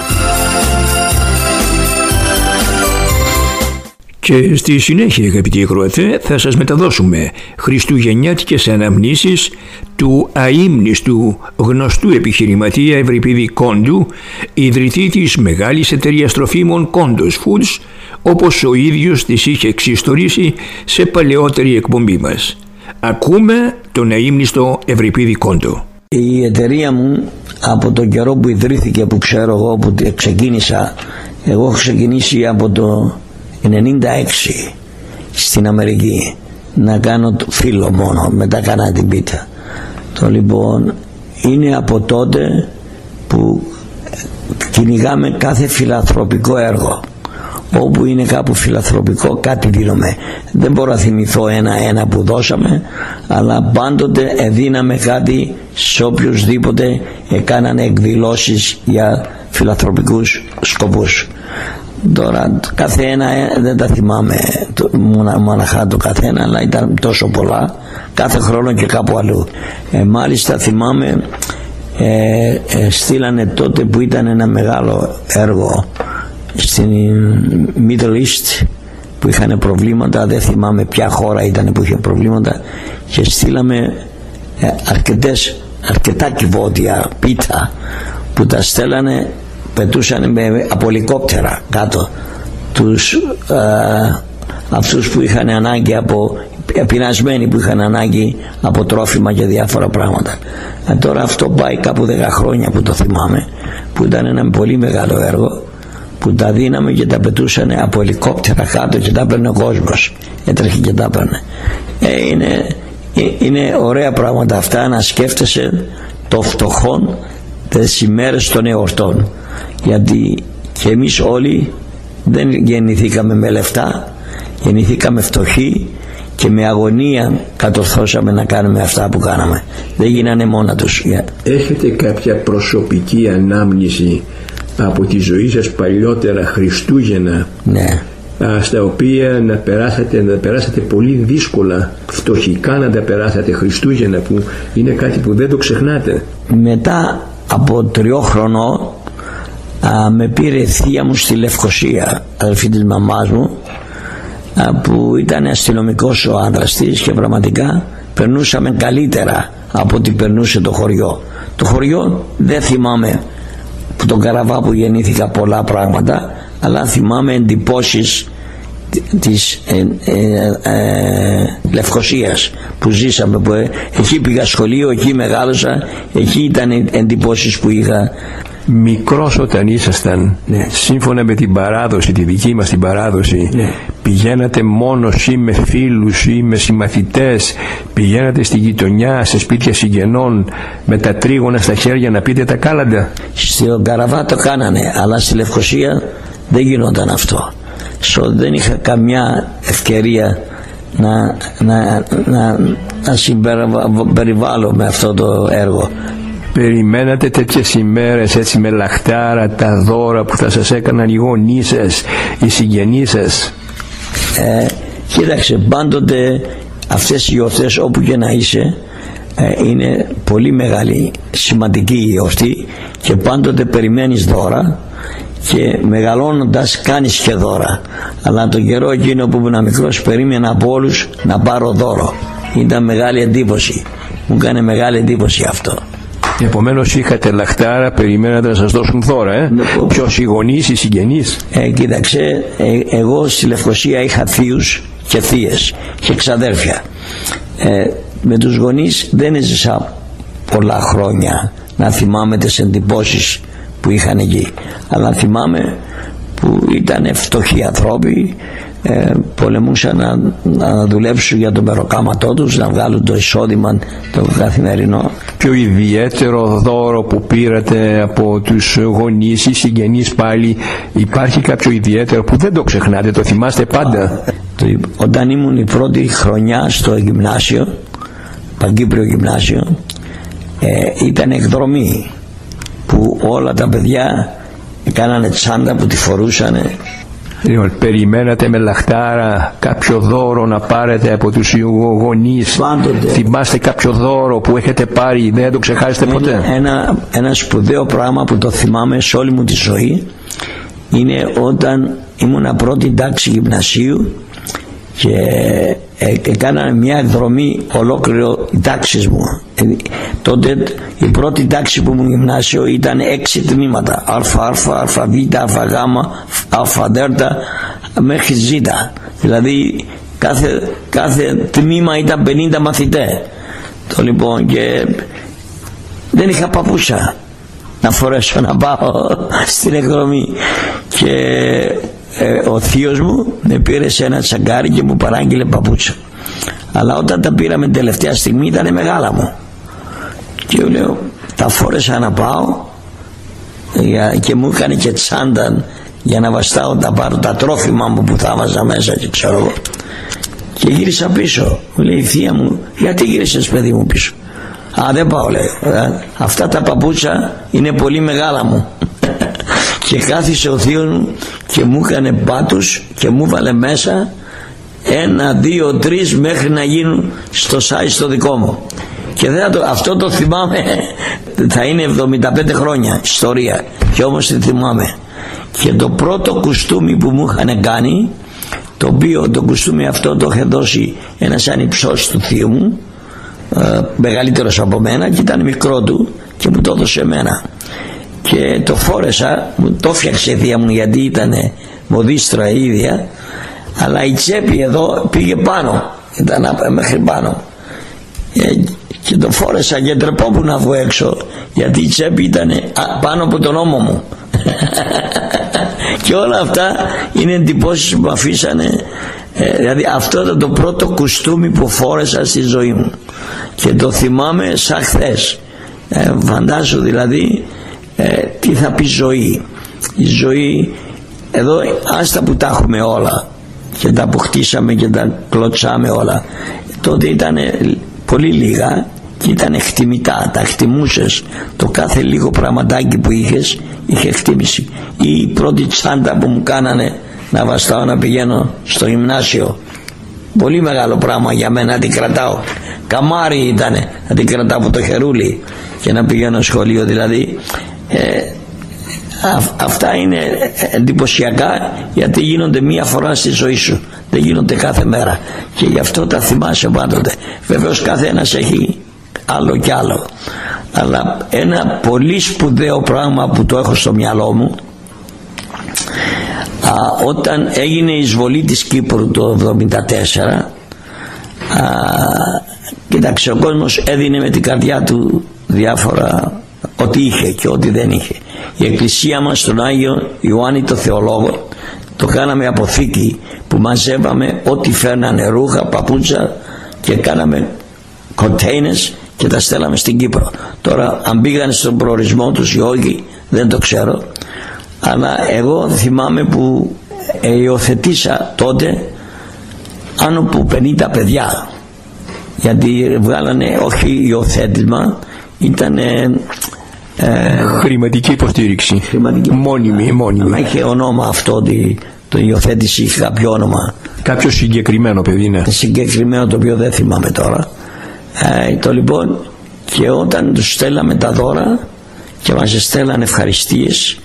S2: Και στη συνέχεια, αγαπητοί ακροατέ, θα σας μεταδώσουμε χριστουγεννιάτικες αναμνήσεις του αείμνηστου γνωστού επιχειρηματία Ευρυπίδη Κόντου, ιδρυτή της μεγάλης εταιρείας τροφίμων Kondos Foods, όπως ο ίδιος της είχε εξιστορήσει σε παλαιότερη εκπομπή μας. Ακούμε τον αείμνηστο Ευρυπίδη Κόντο.
S14: Η εταιρεία μου από τον καιρό που ιδρύθηκε, που ξέρω εγώ που ξεκίνησα, εγώ έχω ξεκινήσει από το 96 στην Αμερική να κάνω φύλλο μόνο, μετά κάνα την πίτα. Το λοιπόν είναι από τότε που κυνηγάμε κάθε φιλανθρωπικό έργο. Όπου είναι κάπου φιλανθρωπικό κάτι δίνουμε. Δεν μπορώ να θυμηθώ ένα που δώσαμε, αλλά πάντοτε δίναμε κάτι σε οποιουσδήποτε έκαναν εκδηλώσεις για φιλανθρωπικούς σκοπούς. Τώρα καθένα δεν τα θυμάμαι μοναχά το καθένα, αλλά ήταν τόσο πολλά κάθε χρόνο και κάπου αλλού. Μάλιστα θυμάμαι στείλανε τότε που ήταν ένα μεγάλο έργο στην Middle East που είχαν προβλήματα, δεν θυμάμαι ποια χώρα ήταν που είχε προβλήματα, και στείλαμε αρκετά κυβότια πίτα που τα στέλνανε, πετούσαν από ελικόπτερα κάτω αυτούς που είχαν ανάγκη, πεινασμένοι που είχαν ανάγκη από τρόφιμα και διάφορα πράγματα. Τώρα αυτό πάει κάπου 10 χρόνια που το θυμάμαι, που ήταν ένα πολύ μεγάλο έργο που τα δίναμε και τα πετούσαν από ελικόπτερα κάτω και τα έπαιρνε ο κόσμος, έτρεχε και τα έπαιρνε. Είναι ωραία πράγματα αυτά, να σκέφτεσαι το φτωχόν τις ημέρες των εορτών, γιατί και εμείς όλοι δεν γεννηθήκαμε με λεφτά, γεννηθήκαμε φτωχοί και με αγωνία κατορθώσαμε να κάνουμε αυτά που κάναμε, δεν γίνανε μόνα τους.
S2: Έχετε κάποια προσωπική ανάμνηση από τη ζωή σας παλιότερα Χριστούγεννα?
S14: Ναι.
S2: Στα οποία να περάσατε πολύ δύσκολα, φτωχικά να τα περάσατε Χριστούγεννα, που είναι κάτι που δεν το ξεχνάτε?
S14: Μετά από 3 χρονών με πήρε η θεία μου στη Λευκοσία, αδελφή της μαμάς μου, που ήταν αστυνομικός ο άντρας της, και πραγματικά περνούσαμε καλύτερα από ό,τι περνούσε το χωριό. Το χωριό δεν θυμάμαι, που τον Καραβά που γεννήθηκα πολλά πράγματα, αλλά θυμάμαι εντυπώσεις της Λευκωσίας που ζήσαμε, που εκεί πήγα σχολείο, εκεί μεγάλωσα, εκεί ήταν οι εντυπώσεις που είχα.
S2: Μικρός όταν ήσασταν, σύμφωνα με την παράδοση, τη δική μας την παράδοση, πηγαίνατε μόνος ή με φίλους ή με συμμαθητές, πηγαίνατε στη γειτονιά, σε σπίτια συγγενών, με τα τρίγωνα στα χέρια να πείτε τα κάλαντα?
S14: Στο Καραβά το κάνανε, αλλά στη Λευκωσία δεν γινόταν αυτό. Δεν είχα καμιά ευκαιρία να συμπεριβάλλω με αυτό το έργο.
S2: Περιμένατε τέτοιες ημέρες έτσι με λαχτάρα τα δώρα που θα σας έκαναν οι γονείς σας, οι συγγενείς σας?
S14: Κοίταξε, πάντοτε αυτές οι γιορτές όπου και να είσαι είναι πολύ μεγάλη, σημαντική η γιορτή και πάντοτε περιμένεις δώρα και μεγαλώνοντας κάνεις και δώρα. Αλλά τον καιρό εκείνο που ήμουν μικρός περίμενα από όλους να πάρω δώρο. Ήταν μεγάλη εντύπωση, μου έκανε μεγάλη εντύπωση αυτό.
S2: Επομένως είχατε λαχτάρα, περιμένατε να σας δώσουν δώρα, Ποιος, οι γονείς, οι συγγενείς?
S14: Κοίταξε, εγώ στη Λευκωσία είχα θείους και θείες και ξαδέρφια. Με τους γονείς δεν έζησα πολλά χρόνια να θυμάμαι τις εντυπώσεις που είχαν εκεί, αλλά θυμάμαι που ήταν φτωχοί άνθρωποι, πολεμούσαν να δουλέψουν για το μεροκάματό τους, να βγάλουν το εισόδημα το καθημερινό.
S2: Πιο ιδιαίτερο δώρο που πήρατε από τους γονείς ή συγγενείς πάλι, υπάρχει κάποιο ιδιαίτερο που δεν το ξεχνάτε, το θυμάστε πάντα?
S14: Όταν ήμουν η πρώτη χρονιά στο γυμνάσιο, Παγκύπριο Γυμνάσιο, ήταν εκδρομή που όλα τα παιδιά κάνανε τσάντα που τη φορούσανε.
S2: Περιμένατε με λαχτάρα κάποιο δώρο να πάρετε από τους γονείς?
S14: Πάντοτε.
S2: Θυμάστε κάποιο δώρο που έχετε πάρει, δεν το ξεχάσετε ποτέ?
S14: Ένα σπουδαίο πράγμα που το θυμάμαι σε όλη μου τη ζωή είναι όταν ήμουν πρώτη τάξη γυμνασίου και έκαναν μια εκδρομή ολόκληρο οι τάξεις μου. Τότε η πρώτη τάξη που ήμουν γυμνάσιο ήταν 6 τμήματα, α, β, α, δ μέχρι ζ. Δηλαδή κάθε τμήμα ήταν 50 μαθητές. Λοιπόν, και δεν είχα παπούτσια να φορέσω να πάω στην εκδρομή και ο θείος μου με πήρε σε ένα τσαγκάρι και μου παράγγειλε παπούτσια, αλλά όταν τα πήραμε τελευταία στιγμή ήταν μεγάλα μου και λέω τα φόρεσα να πάω και μου έκανε και τσάντα για να βαστάω, τα πάρω τα τρόφιμα μου που θα βάζα μέσα και ξέρω εγώ, και γύρισα πίσω. Μου λέει η θεία μου, γιατί γύρισες παιδί μου πίσω? Δεν πάω, λέει, αυτά τα παπούτσια είναι πολύ μεγάλα μου. Και κάθισε ο θείος μου και μου έκανε πάτους και μου βάλε μέσα 1, 2, 3 μέχρι να γίνουν στο size το δικό μου. Και αυτό το θυμάμαι, θα είναι 75 χρόνια ιστορία και όμως τη θυμάμαι. Και το πρώτο κουστούμι που μου είχαν κάνει, το οποίο το κουστούμι αυτό το είχε δώσει ένας ανιψός του θείου μου, μεγαλύτερος από μένα και ήταν μικρό του και μου το έδωσε εμένα. Και το φόρεσα, το έφτιαξε η θεία μου γιατί ήταν μοδίστρα η ίδια, αλλά η τσέπη εδώ πήγε πάνω, ήταν μέχρι πάνω, και το φόρεσα και τρεπόμουν να βγω έξω γιατί η τσέπη ήταν πάνω από τον ώμο μου. Και όλα αυτά είναι εντυπώσεις που με αφήσανε. Δηλαδή αυτό ήταν το πρώτο κουστούμι που φόρεσα στη ζωή μου και το θυμάμαι σαν χθες. Φαντάσου δηλαδή τι θα πει ζωή. Η ζωή εδώ, άστα που τα έχουμε όλα και τα αποκτήσαμε και τα κλωτσάμε όλα, τότε ήταν πολύ λίγα και ήταν εκτιμητά, τα εκτιμούσες, το κάθε λίγο πραγματάκι που είχες είχε εκτίμηση. Η πρώτη τσάντα που μου κάνανε να βαστάω να πηγαίνω στο γυμνάσιο, πολύ μεγάλο πράγμα για μένα να την κρατάω, καμάρι ήτανε να την κρατάω από το χερούλι και να πηγαίνω σχολείο. Δηλαδή αυτά είναι εντυπωσιακά γιατί γίνονται μία φορά στη ζωή σου, δεν γίνονται κάθε μέρα και γι' αυτό τα θυμάσαι πάντοτε. Βεβαίως καθένας έχει άλλο κι άλλο, αλλά ένα πολύ σπουδαίο πράγμα που το έχω στο μυαλό μου, Όταν έγινε η εισβολή της Κύπρου το 1974, κοίταξε, ο κόσμος έδινε με την καρδιά του διάφορα, ό,τι είχε και ό,τι δεν είχε. Η εκκλησία μας στον Άγιο Ιωάννη το Θεολόγο το κάναμε αποθήκη που μαζεύαμε ό,τι φέρνανε, ρούχα, παπούτσα, και κάναμε κοντέινες και τα στέλναμε στην Κύπρο. Τώρα αν πήγαν στον προορισμό τους ή όχι δεν το ξέρω, αλλά εγώ θυμάμαι που υιοθετήσα τότε άνω από 50 παιδιά, γιατί βγάλανε, όχι υιοθέτημα, ήταν
S2: χρηματική υποστήριξη, μόνιμη.
S14: Είχε όνομα αυτό, το υιοθέτηση είχε κάποιο όνομα,
S2: κάποιο συγκεκριμένο παιδί, ναι.
S14: Συγκεκριμένο, το οποίο δεν θυμάμαι τώρα. Λοιπόν, και όταν τους στέλναμε τα δώρα και μας στέλνανε ευχαριστίες,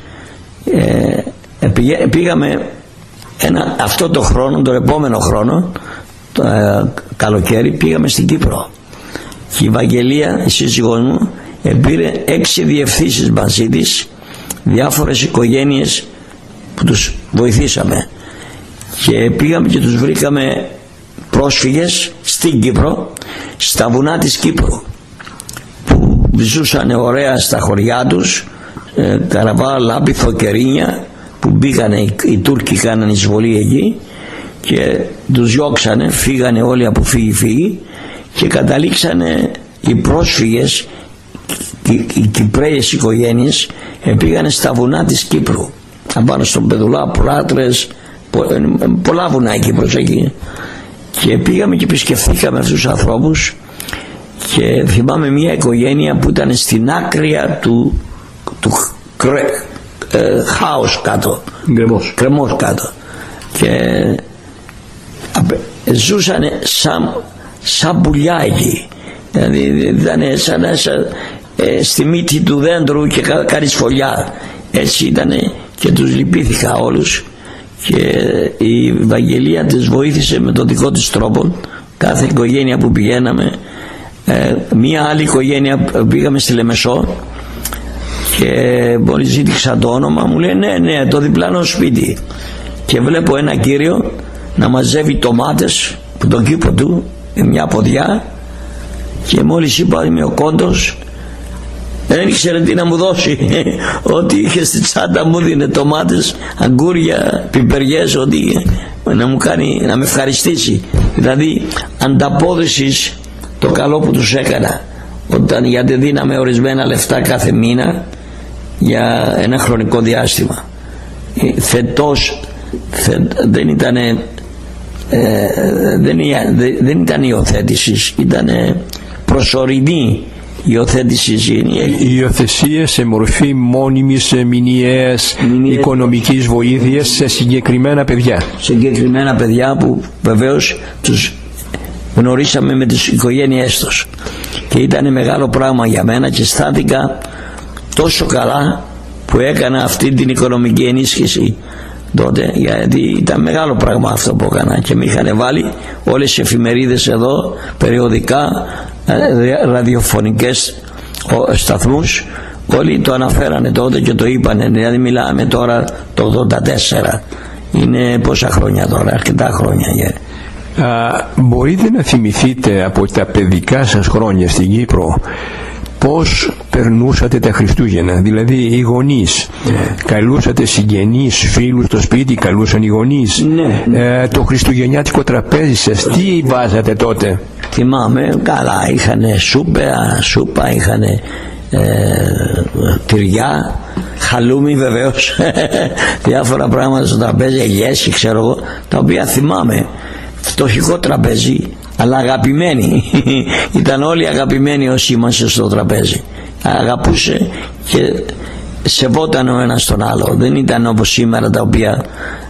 S14: πήγαμε αυτό το χρόνο, τον επόμενο χρόνο, το καλοκαίρι, πήγαμε στην Κύπρο και η Βαγγελία, η σύζυγός μου, πήρε 6 διευθύνσεις μαζί της, διάφορες οικογένειες που τους βοηθήσαμε, και πήγαμε και τους βρήκαμε πρόσφυγες στην Κύπρο, στα βουνά της Κύπρου, που ζούσαν ωραία στα χωριά τους, Καραβά, Λάμπηθο, Κερίνια, που μπήκανε οι Τούρκοι, κάνανε εισβολή εκεί και τους διώξανε, φύγανε όλοι από φύγει, και καταλήξανε οι πρόσφυγες, οι Κυπρέες οικογένειες, πήγανε στα βουνά της Κύπρου, απάνω στον Πεδουλά, Πράτρες, πολλά βουνά η Κύπρος εκεί, και πήγαμε και επισκεφθήκαμε αυτούς τους ανθρώπους. Και θυμάμαι μια οικογένεια που ήταν στην άκρη του χάος κάτω, κρεμός κάτω, και ζούσαν σαν πουλιά εκεί, δηλαδή ήταν σαν στη μύτη του δέντρου και κάνεις φωλιά, έτσι ήταν, και τους λυπήθηκα όλους, και η Βαγγελία τις βοήθησε με τον δικό της τρόπο. Κάθε οικογένεια που πηγαίναμε, μία άλλη οικογένεια πήγαμε στη Λεμεσό, και μόλις ζήτηξα το όνομα μου λέει ναι, το διπλανό σπίτι, και βλέπω ένα κύριο να μαζεύει ντομάτες από τον κήπο του με μια ποδιά, και μόλις είπα είμαι ο Κόντος, δεν ήξερε τι να μου δώσει. Ό,τι είχε στη τσάντα μου δίνε ντομάτες, αγκούρια, πιπεριές, ό,τι να μου κάνει, να με ευχαριστήσει. Δηλαδή ανταπόδοσης το καλό που τους έκανα, γιατί δίναμε ορισμένα λεφτά κάθε μήνα για ένα χρονικό διάστημα. Φετός δεν ήταν υιοθέτηση, ήταν προσωρινή υιοθέτηση.
S2: Η υιοθεσία σε μορφή μόνιμης μηνιαίας οικονομικής βοήθειας σε συγκεκριμένα παιδιά.
S14: Συγκεκριμένα παιδιά που βεβαίως τους γνωρίσαμε με τις οικογένειές τους, και ήταν μεγάλο πράγμα για μένα, και στάθηκα τόσο καλά που έκανα αυτή την οικονομική ενίσχυση τότε, γιατί ήταν μεγάλο πράγμα αυτό που έκανα, και με είχαν βάλει όλες οι εφημερίδες εδώ, περιοδικά, ραδιοφωνικές σταθμούς, όλοι το αναφέρανε τότε και το είπανε. Δηλαδή μιλάμε τώρα το 84, είναι πόσα χρόνια τώρα, αρκετά χρόνια.
S2: Μπορείτε να θυμηθείτε από τα παιδικά σας χρόνια στην Κύπρο πώς περνούσατε τα Χριστούγεννα? Δηλαδή οι γονείς, καλούσατε συγγενείς, φίλους στο σπίτι, καλούσαν οι γονείς, το χριστουγεννιάτικο τραπέζι σας, τι βάζατε τότε?
S14: Θυμάμαι καλά, είχανε σούπα, είχανε τυριά, χαλούμι βεβαίως, διάφορα πράγματα στο τραπέζι, γεύση ξέρω εγώ, τα οποία θυμάμαι. Φτωχικό τραπέζι, αλλά αγαπημένοι. Ήταν όλοι αγαπημένοι όσοι είμαστε στο τραπέζι. Αγαπούσε και σεβόταν ο ένας τον άλλο. Δεν ήταν όπως σήμερα, τα οποία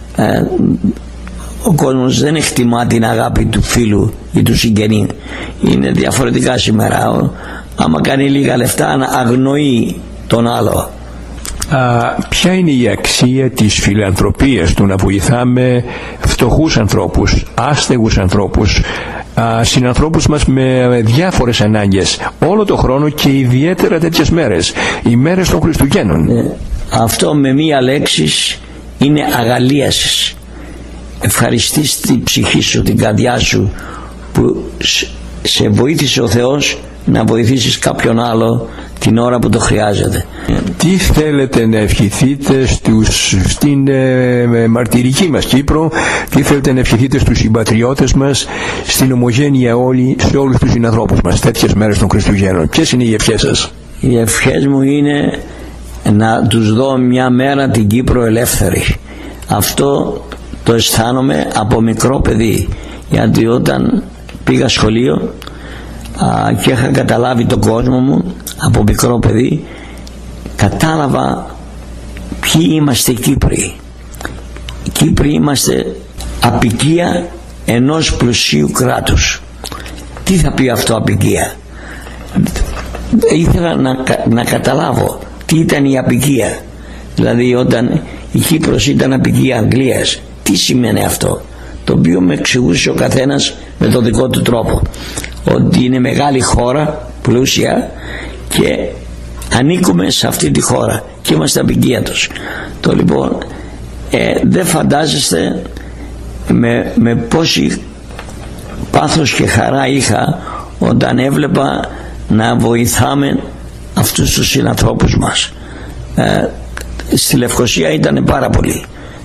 S14: ο κόσμος δεν εκτιμά την αγάπη του φίλου ή του συγγενή. Είναι διαφορετικά σήμερα. Άμα κάνει λίγα λεφτά αγνοεί τον άλλο.
S2: Ποια είναι η αξία της φιλανθρωπίας, του να βοηθάμε φτωχούς ανθρώπους, άστεγους ανθρώπους, συνανθρώπους μας με διάφορες ανάγκες όλο το χρόνο, και ιδιαίτερα τέτοιες μέρες, οι μέρες των Χριστουγέννων?
S14: Αυτό με μία λέξη είναι αγαλίασης. Ευχαριστείς την ψυχή σου, την καρδιά σου που σε βοήθησε ο Θεός να βοηθήσεις κάποιον άλλο την ώρα που το χρειάζεται.
S2: Τι θέλετε να ευχηθείτε στην μαρτυρική μας Κύπρο, τι θέλετε να ευχηθείτε στους συμπατριώτες μας, στην ομογένεια όλη, σε όλους τους συνανθρώπους μας τέτοιες μέρες των Χριστουγέννων? Ποιες είναι οι ευχές σας?
S14: Οι ευχές μου είναι να τους δω μια μέρα την Κύπρο ελεύθερη. Αυτό το αισθάνομαι από μικρό παιδί, γιατί όταν πήγα σχολείο και είχα καταλάβει τον κόσμο μου από μικρό παιδί, κατάλαβα ποιοι είμαστε οι Κύπροι. Οι Κύπροι είμαστε αποικία ενός πλουσίου κράτους. Τι θα πει αυτό αποικία? Ήθελα να καταλάβω τι ήταν η αποικία. Δηλαδή όταν η Κύπρος ήταν αποικία Αγγλίας, τι σημαίνει αυτό? Το οποίο με εξηγούσε ο καθένας με τον δικό του τρόπο, ότι είναι μεγάλη χώρα, πλούσια, και ανήκουμε σε αυτή τη χώρα και είμαστε αποικία τους. Το λοιπόν δεν φαντάζεστε με πόση πάθος και χαρά είχα όταν έβλεπα να βοηθάμε αυτούς τους συνανθρώπους μας. Στη Λευκοσία ήταν πάρα πολύ.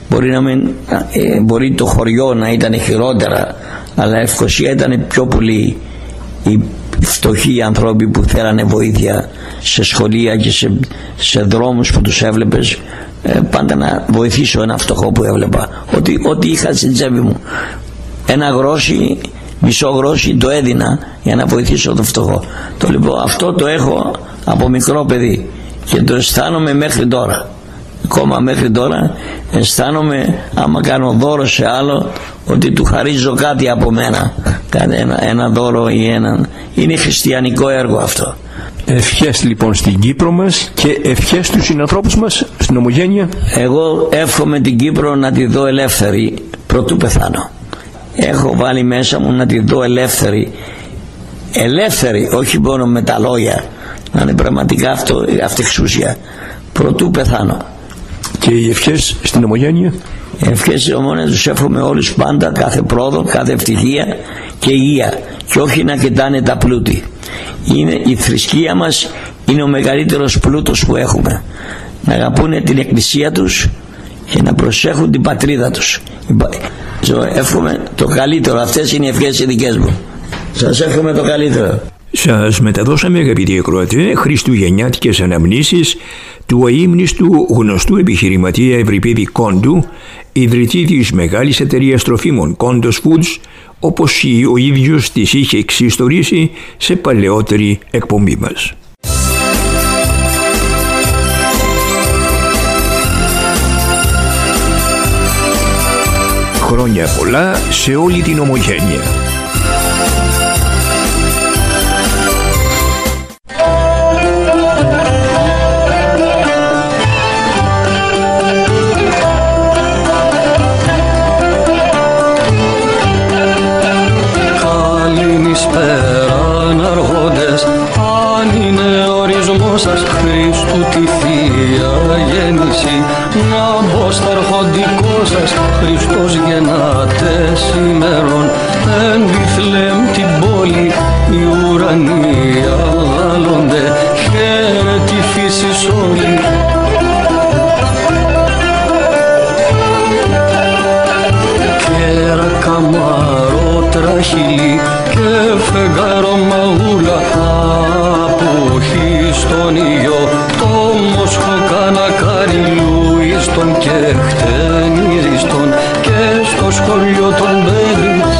S14: Μπορεί το χωριό να ήταν χειρότερα, αλλά η Λευκοσία ήταν πιο πολύ οι φτωχοί άνθρωποι που θέλανε βοήθεια σε σχολεία και σε δρόμους που τους έβλεπες. Πάντα να βοηθήσω ένα φτωχό που έβλεπα, ό,τι είχα στην τσέπη μου, ένα γρόσι, μισό γρόσι, το έδινα για να βοηθήσω τον φτωχό. Το λοιπόν αυτό το έχω από μικρό παιδί και το αισθάνομαι μέχρι τώρα. Ακόμα μέχρι τώρα αισθάνομαι, άμα κάνω δώρο σε άλλο, ότι του χαρίζω κάτι από μένα, ένα δώρο ή έναν. Είναι χριστιανικό έργο αυτό.
S2: Ευχές λοιπόν στην Κύπρο μας και ευχές στους συνανθρώπους μας στην ομογένεια.
S14: Εγώ εύχομαι την Κύπρο να τη δω ελεύθερη προτού πεθάνω. Έχω βάλει μέσα μου να τη δω ελεύθερη, όχι μόνο με τα λόγια, να είναι πραγματικά αυτεξούσια προτού πεθάνω.
S2: Και οι ευχές στην ομογένεια?
S14: Οι ευχές στην ομογένεια τους εύχομαι όλους πάντα κάθε πρόοδο, κάθε ευτυχία και υγεία, και όχι να κοιτάνε τα πλούτη. Η θρησκεία μας είναι ο μεγαλύτερος πλούτος που έχουμε. Να αγαπούν την εκκλησία τους και να προσέχουν την πατρίδα τους. Εύχομαι το καλύτερο. Αυτές είναι οι ευχές οι δικές μου. Σας εύχομαι το καλύτερο.
S2: Σας μεταδώσαμε, αγαπητοί ακροατές, χριστουγεννιάτικες αναμνήσεις του αείμνηστου γνωστού επιχειρηματία Ευρυπίδη Κόντου, ιδρυτή της μεγάλης εταιρείας τροφίμων Kondos Foods, όπως ο ίδιος τις είχε εξιστορήσει σε παλαιότερη εκπομπή μας. Χρόνια πολλά σε όλη την ομογένεια.
S13: Καλησπέραν αρχόντες, αν είναι ορισμός σας Χριστού τη Θεία Γέννηση, να μπω στα αρχοντικό σας Χριστός γεννάται σήμερον, εν Βιθλεέμ την πόλη οι ουρανοί αγάλλονται, χαίρε τη φύση όλη. Κέρα καμαρό τραχυλί και φεγγάρο μαγούλα από στον ήλιο, το μοσχο κανακαριλού εις τον και χτενίζιστον και στο σχολείο των μπέλης.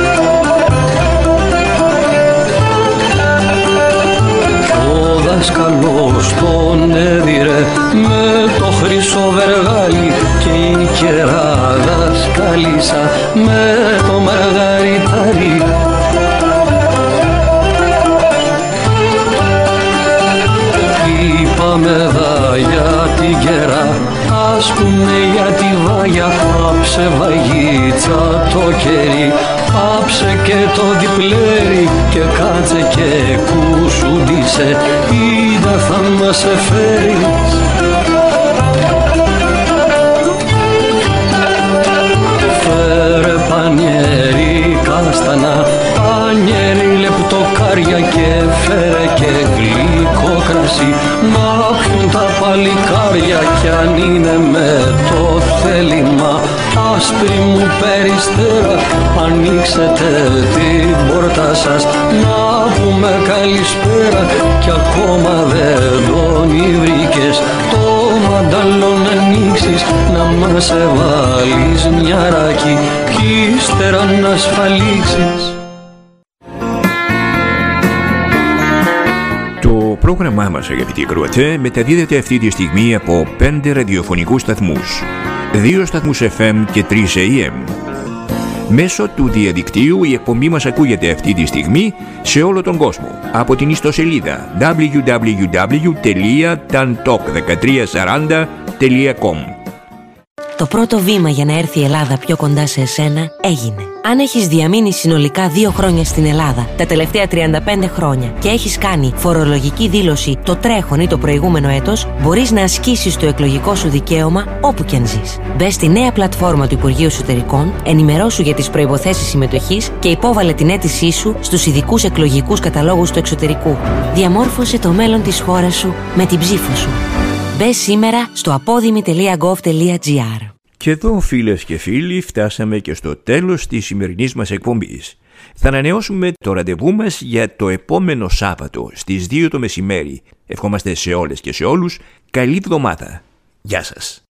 S13: Κι ο δάσκαλος τον έδιρε με το χρυσό βεργάλι και η κερά δασκάλισσα με το μαργαριτάρι. Είπαμε δα για την κερά, ας πούμε για τη βάγια, άψε βαγίτσα το κερί, άψε και το διπλέρι και κάτσε και κουσούντισε, είδα θα μας εφέρεις. μένα, πανιέρι λεπτοκάρια και φέρε και γλυκό κρασί. Μα πιούν τα παλικάρια κι αν είναι με το θέλημα. Άσπρη μου περιστέρα, ανοίξετε την πόρτα σας, να πούμε καλησπέρα κι ακόμα δεν τον βρήκες. Το μανταλόν ανοίξεις, να μας βάλεις μια ράκη κι ύστερα να σφαλίξεις.
S2: Το πρόγραμμά μας, αγαπητοί ακροατές, μεταδίδεται αυτή τη στιγμή από 5 ραδιοφωνικούς σταθμούς, 2 σταθμούς FM και 3 AM. Μέσω του διαδικτύου η εκπομπή μας ακούγεται αυτή τη στιγμή σε όλο τον κόσμο από την ιστοσελίδα www.tantalk1340.com.
S15: Το πρώτο βήμα για να έρθει η Ελλάδα πιο κοντά σε εσένα έγινε. Αν έχεις διαμείνει συνολικά 2 χρόνια στην Ελλάδα τα τελευταία 35 χρόνια και έχεις κάνει φορολογική δήλωση το τρέχον ή το προηγούμενο έτος, μπορείς να ασκήσεις το εκλογικό σου δικαίωμα όπου και αν ζεις. Μπες στη νέα πλατφόρμα του Υπουργείου Εσωτερικών, ενημερώσου για τις προϋποθέσεις συμμετοχής και υπόβαλε την αίτησή σου στους ειδικούς εκλογικούς καταλόγους του εξωτερικού. Διαμόρφωσε το μέλλον της χώρας σου με την ψήφο σου. Μπες σήμερα στο apodimi.gov.gr.
S2: Και εδώ, φίλες και φίλοι, φτάσαμε και στο τέλος της σημερινής μας εκπομπής. Θα ανανεώσουμε το ραντεβού μας για το επόμενο Σάββατο στις 2 το μεσημέρι. Ευχόμαστε σε όλες και σε όλους καλή εβδομάδα. Γεια σας.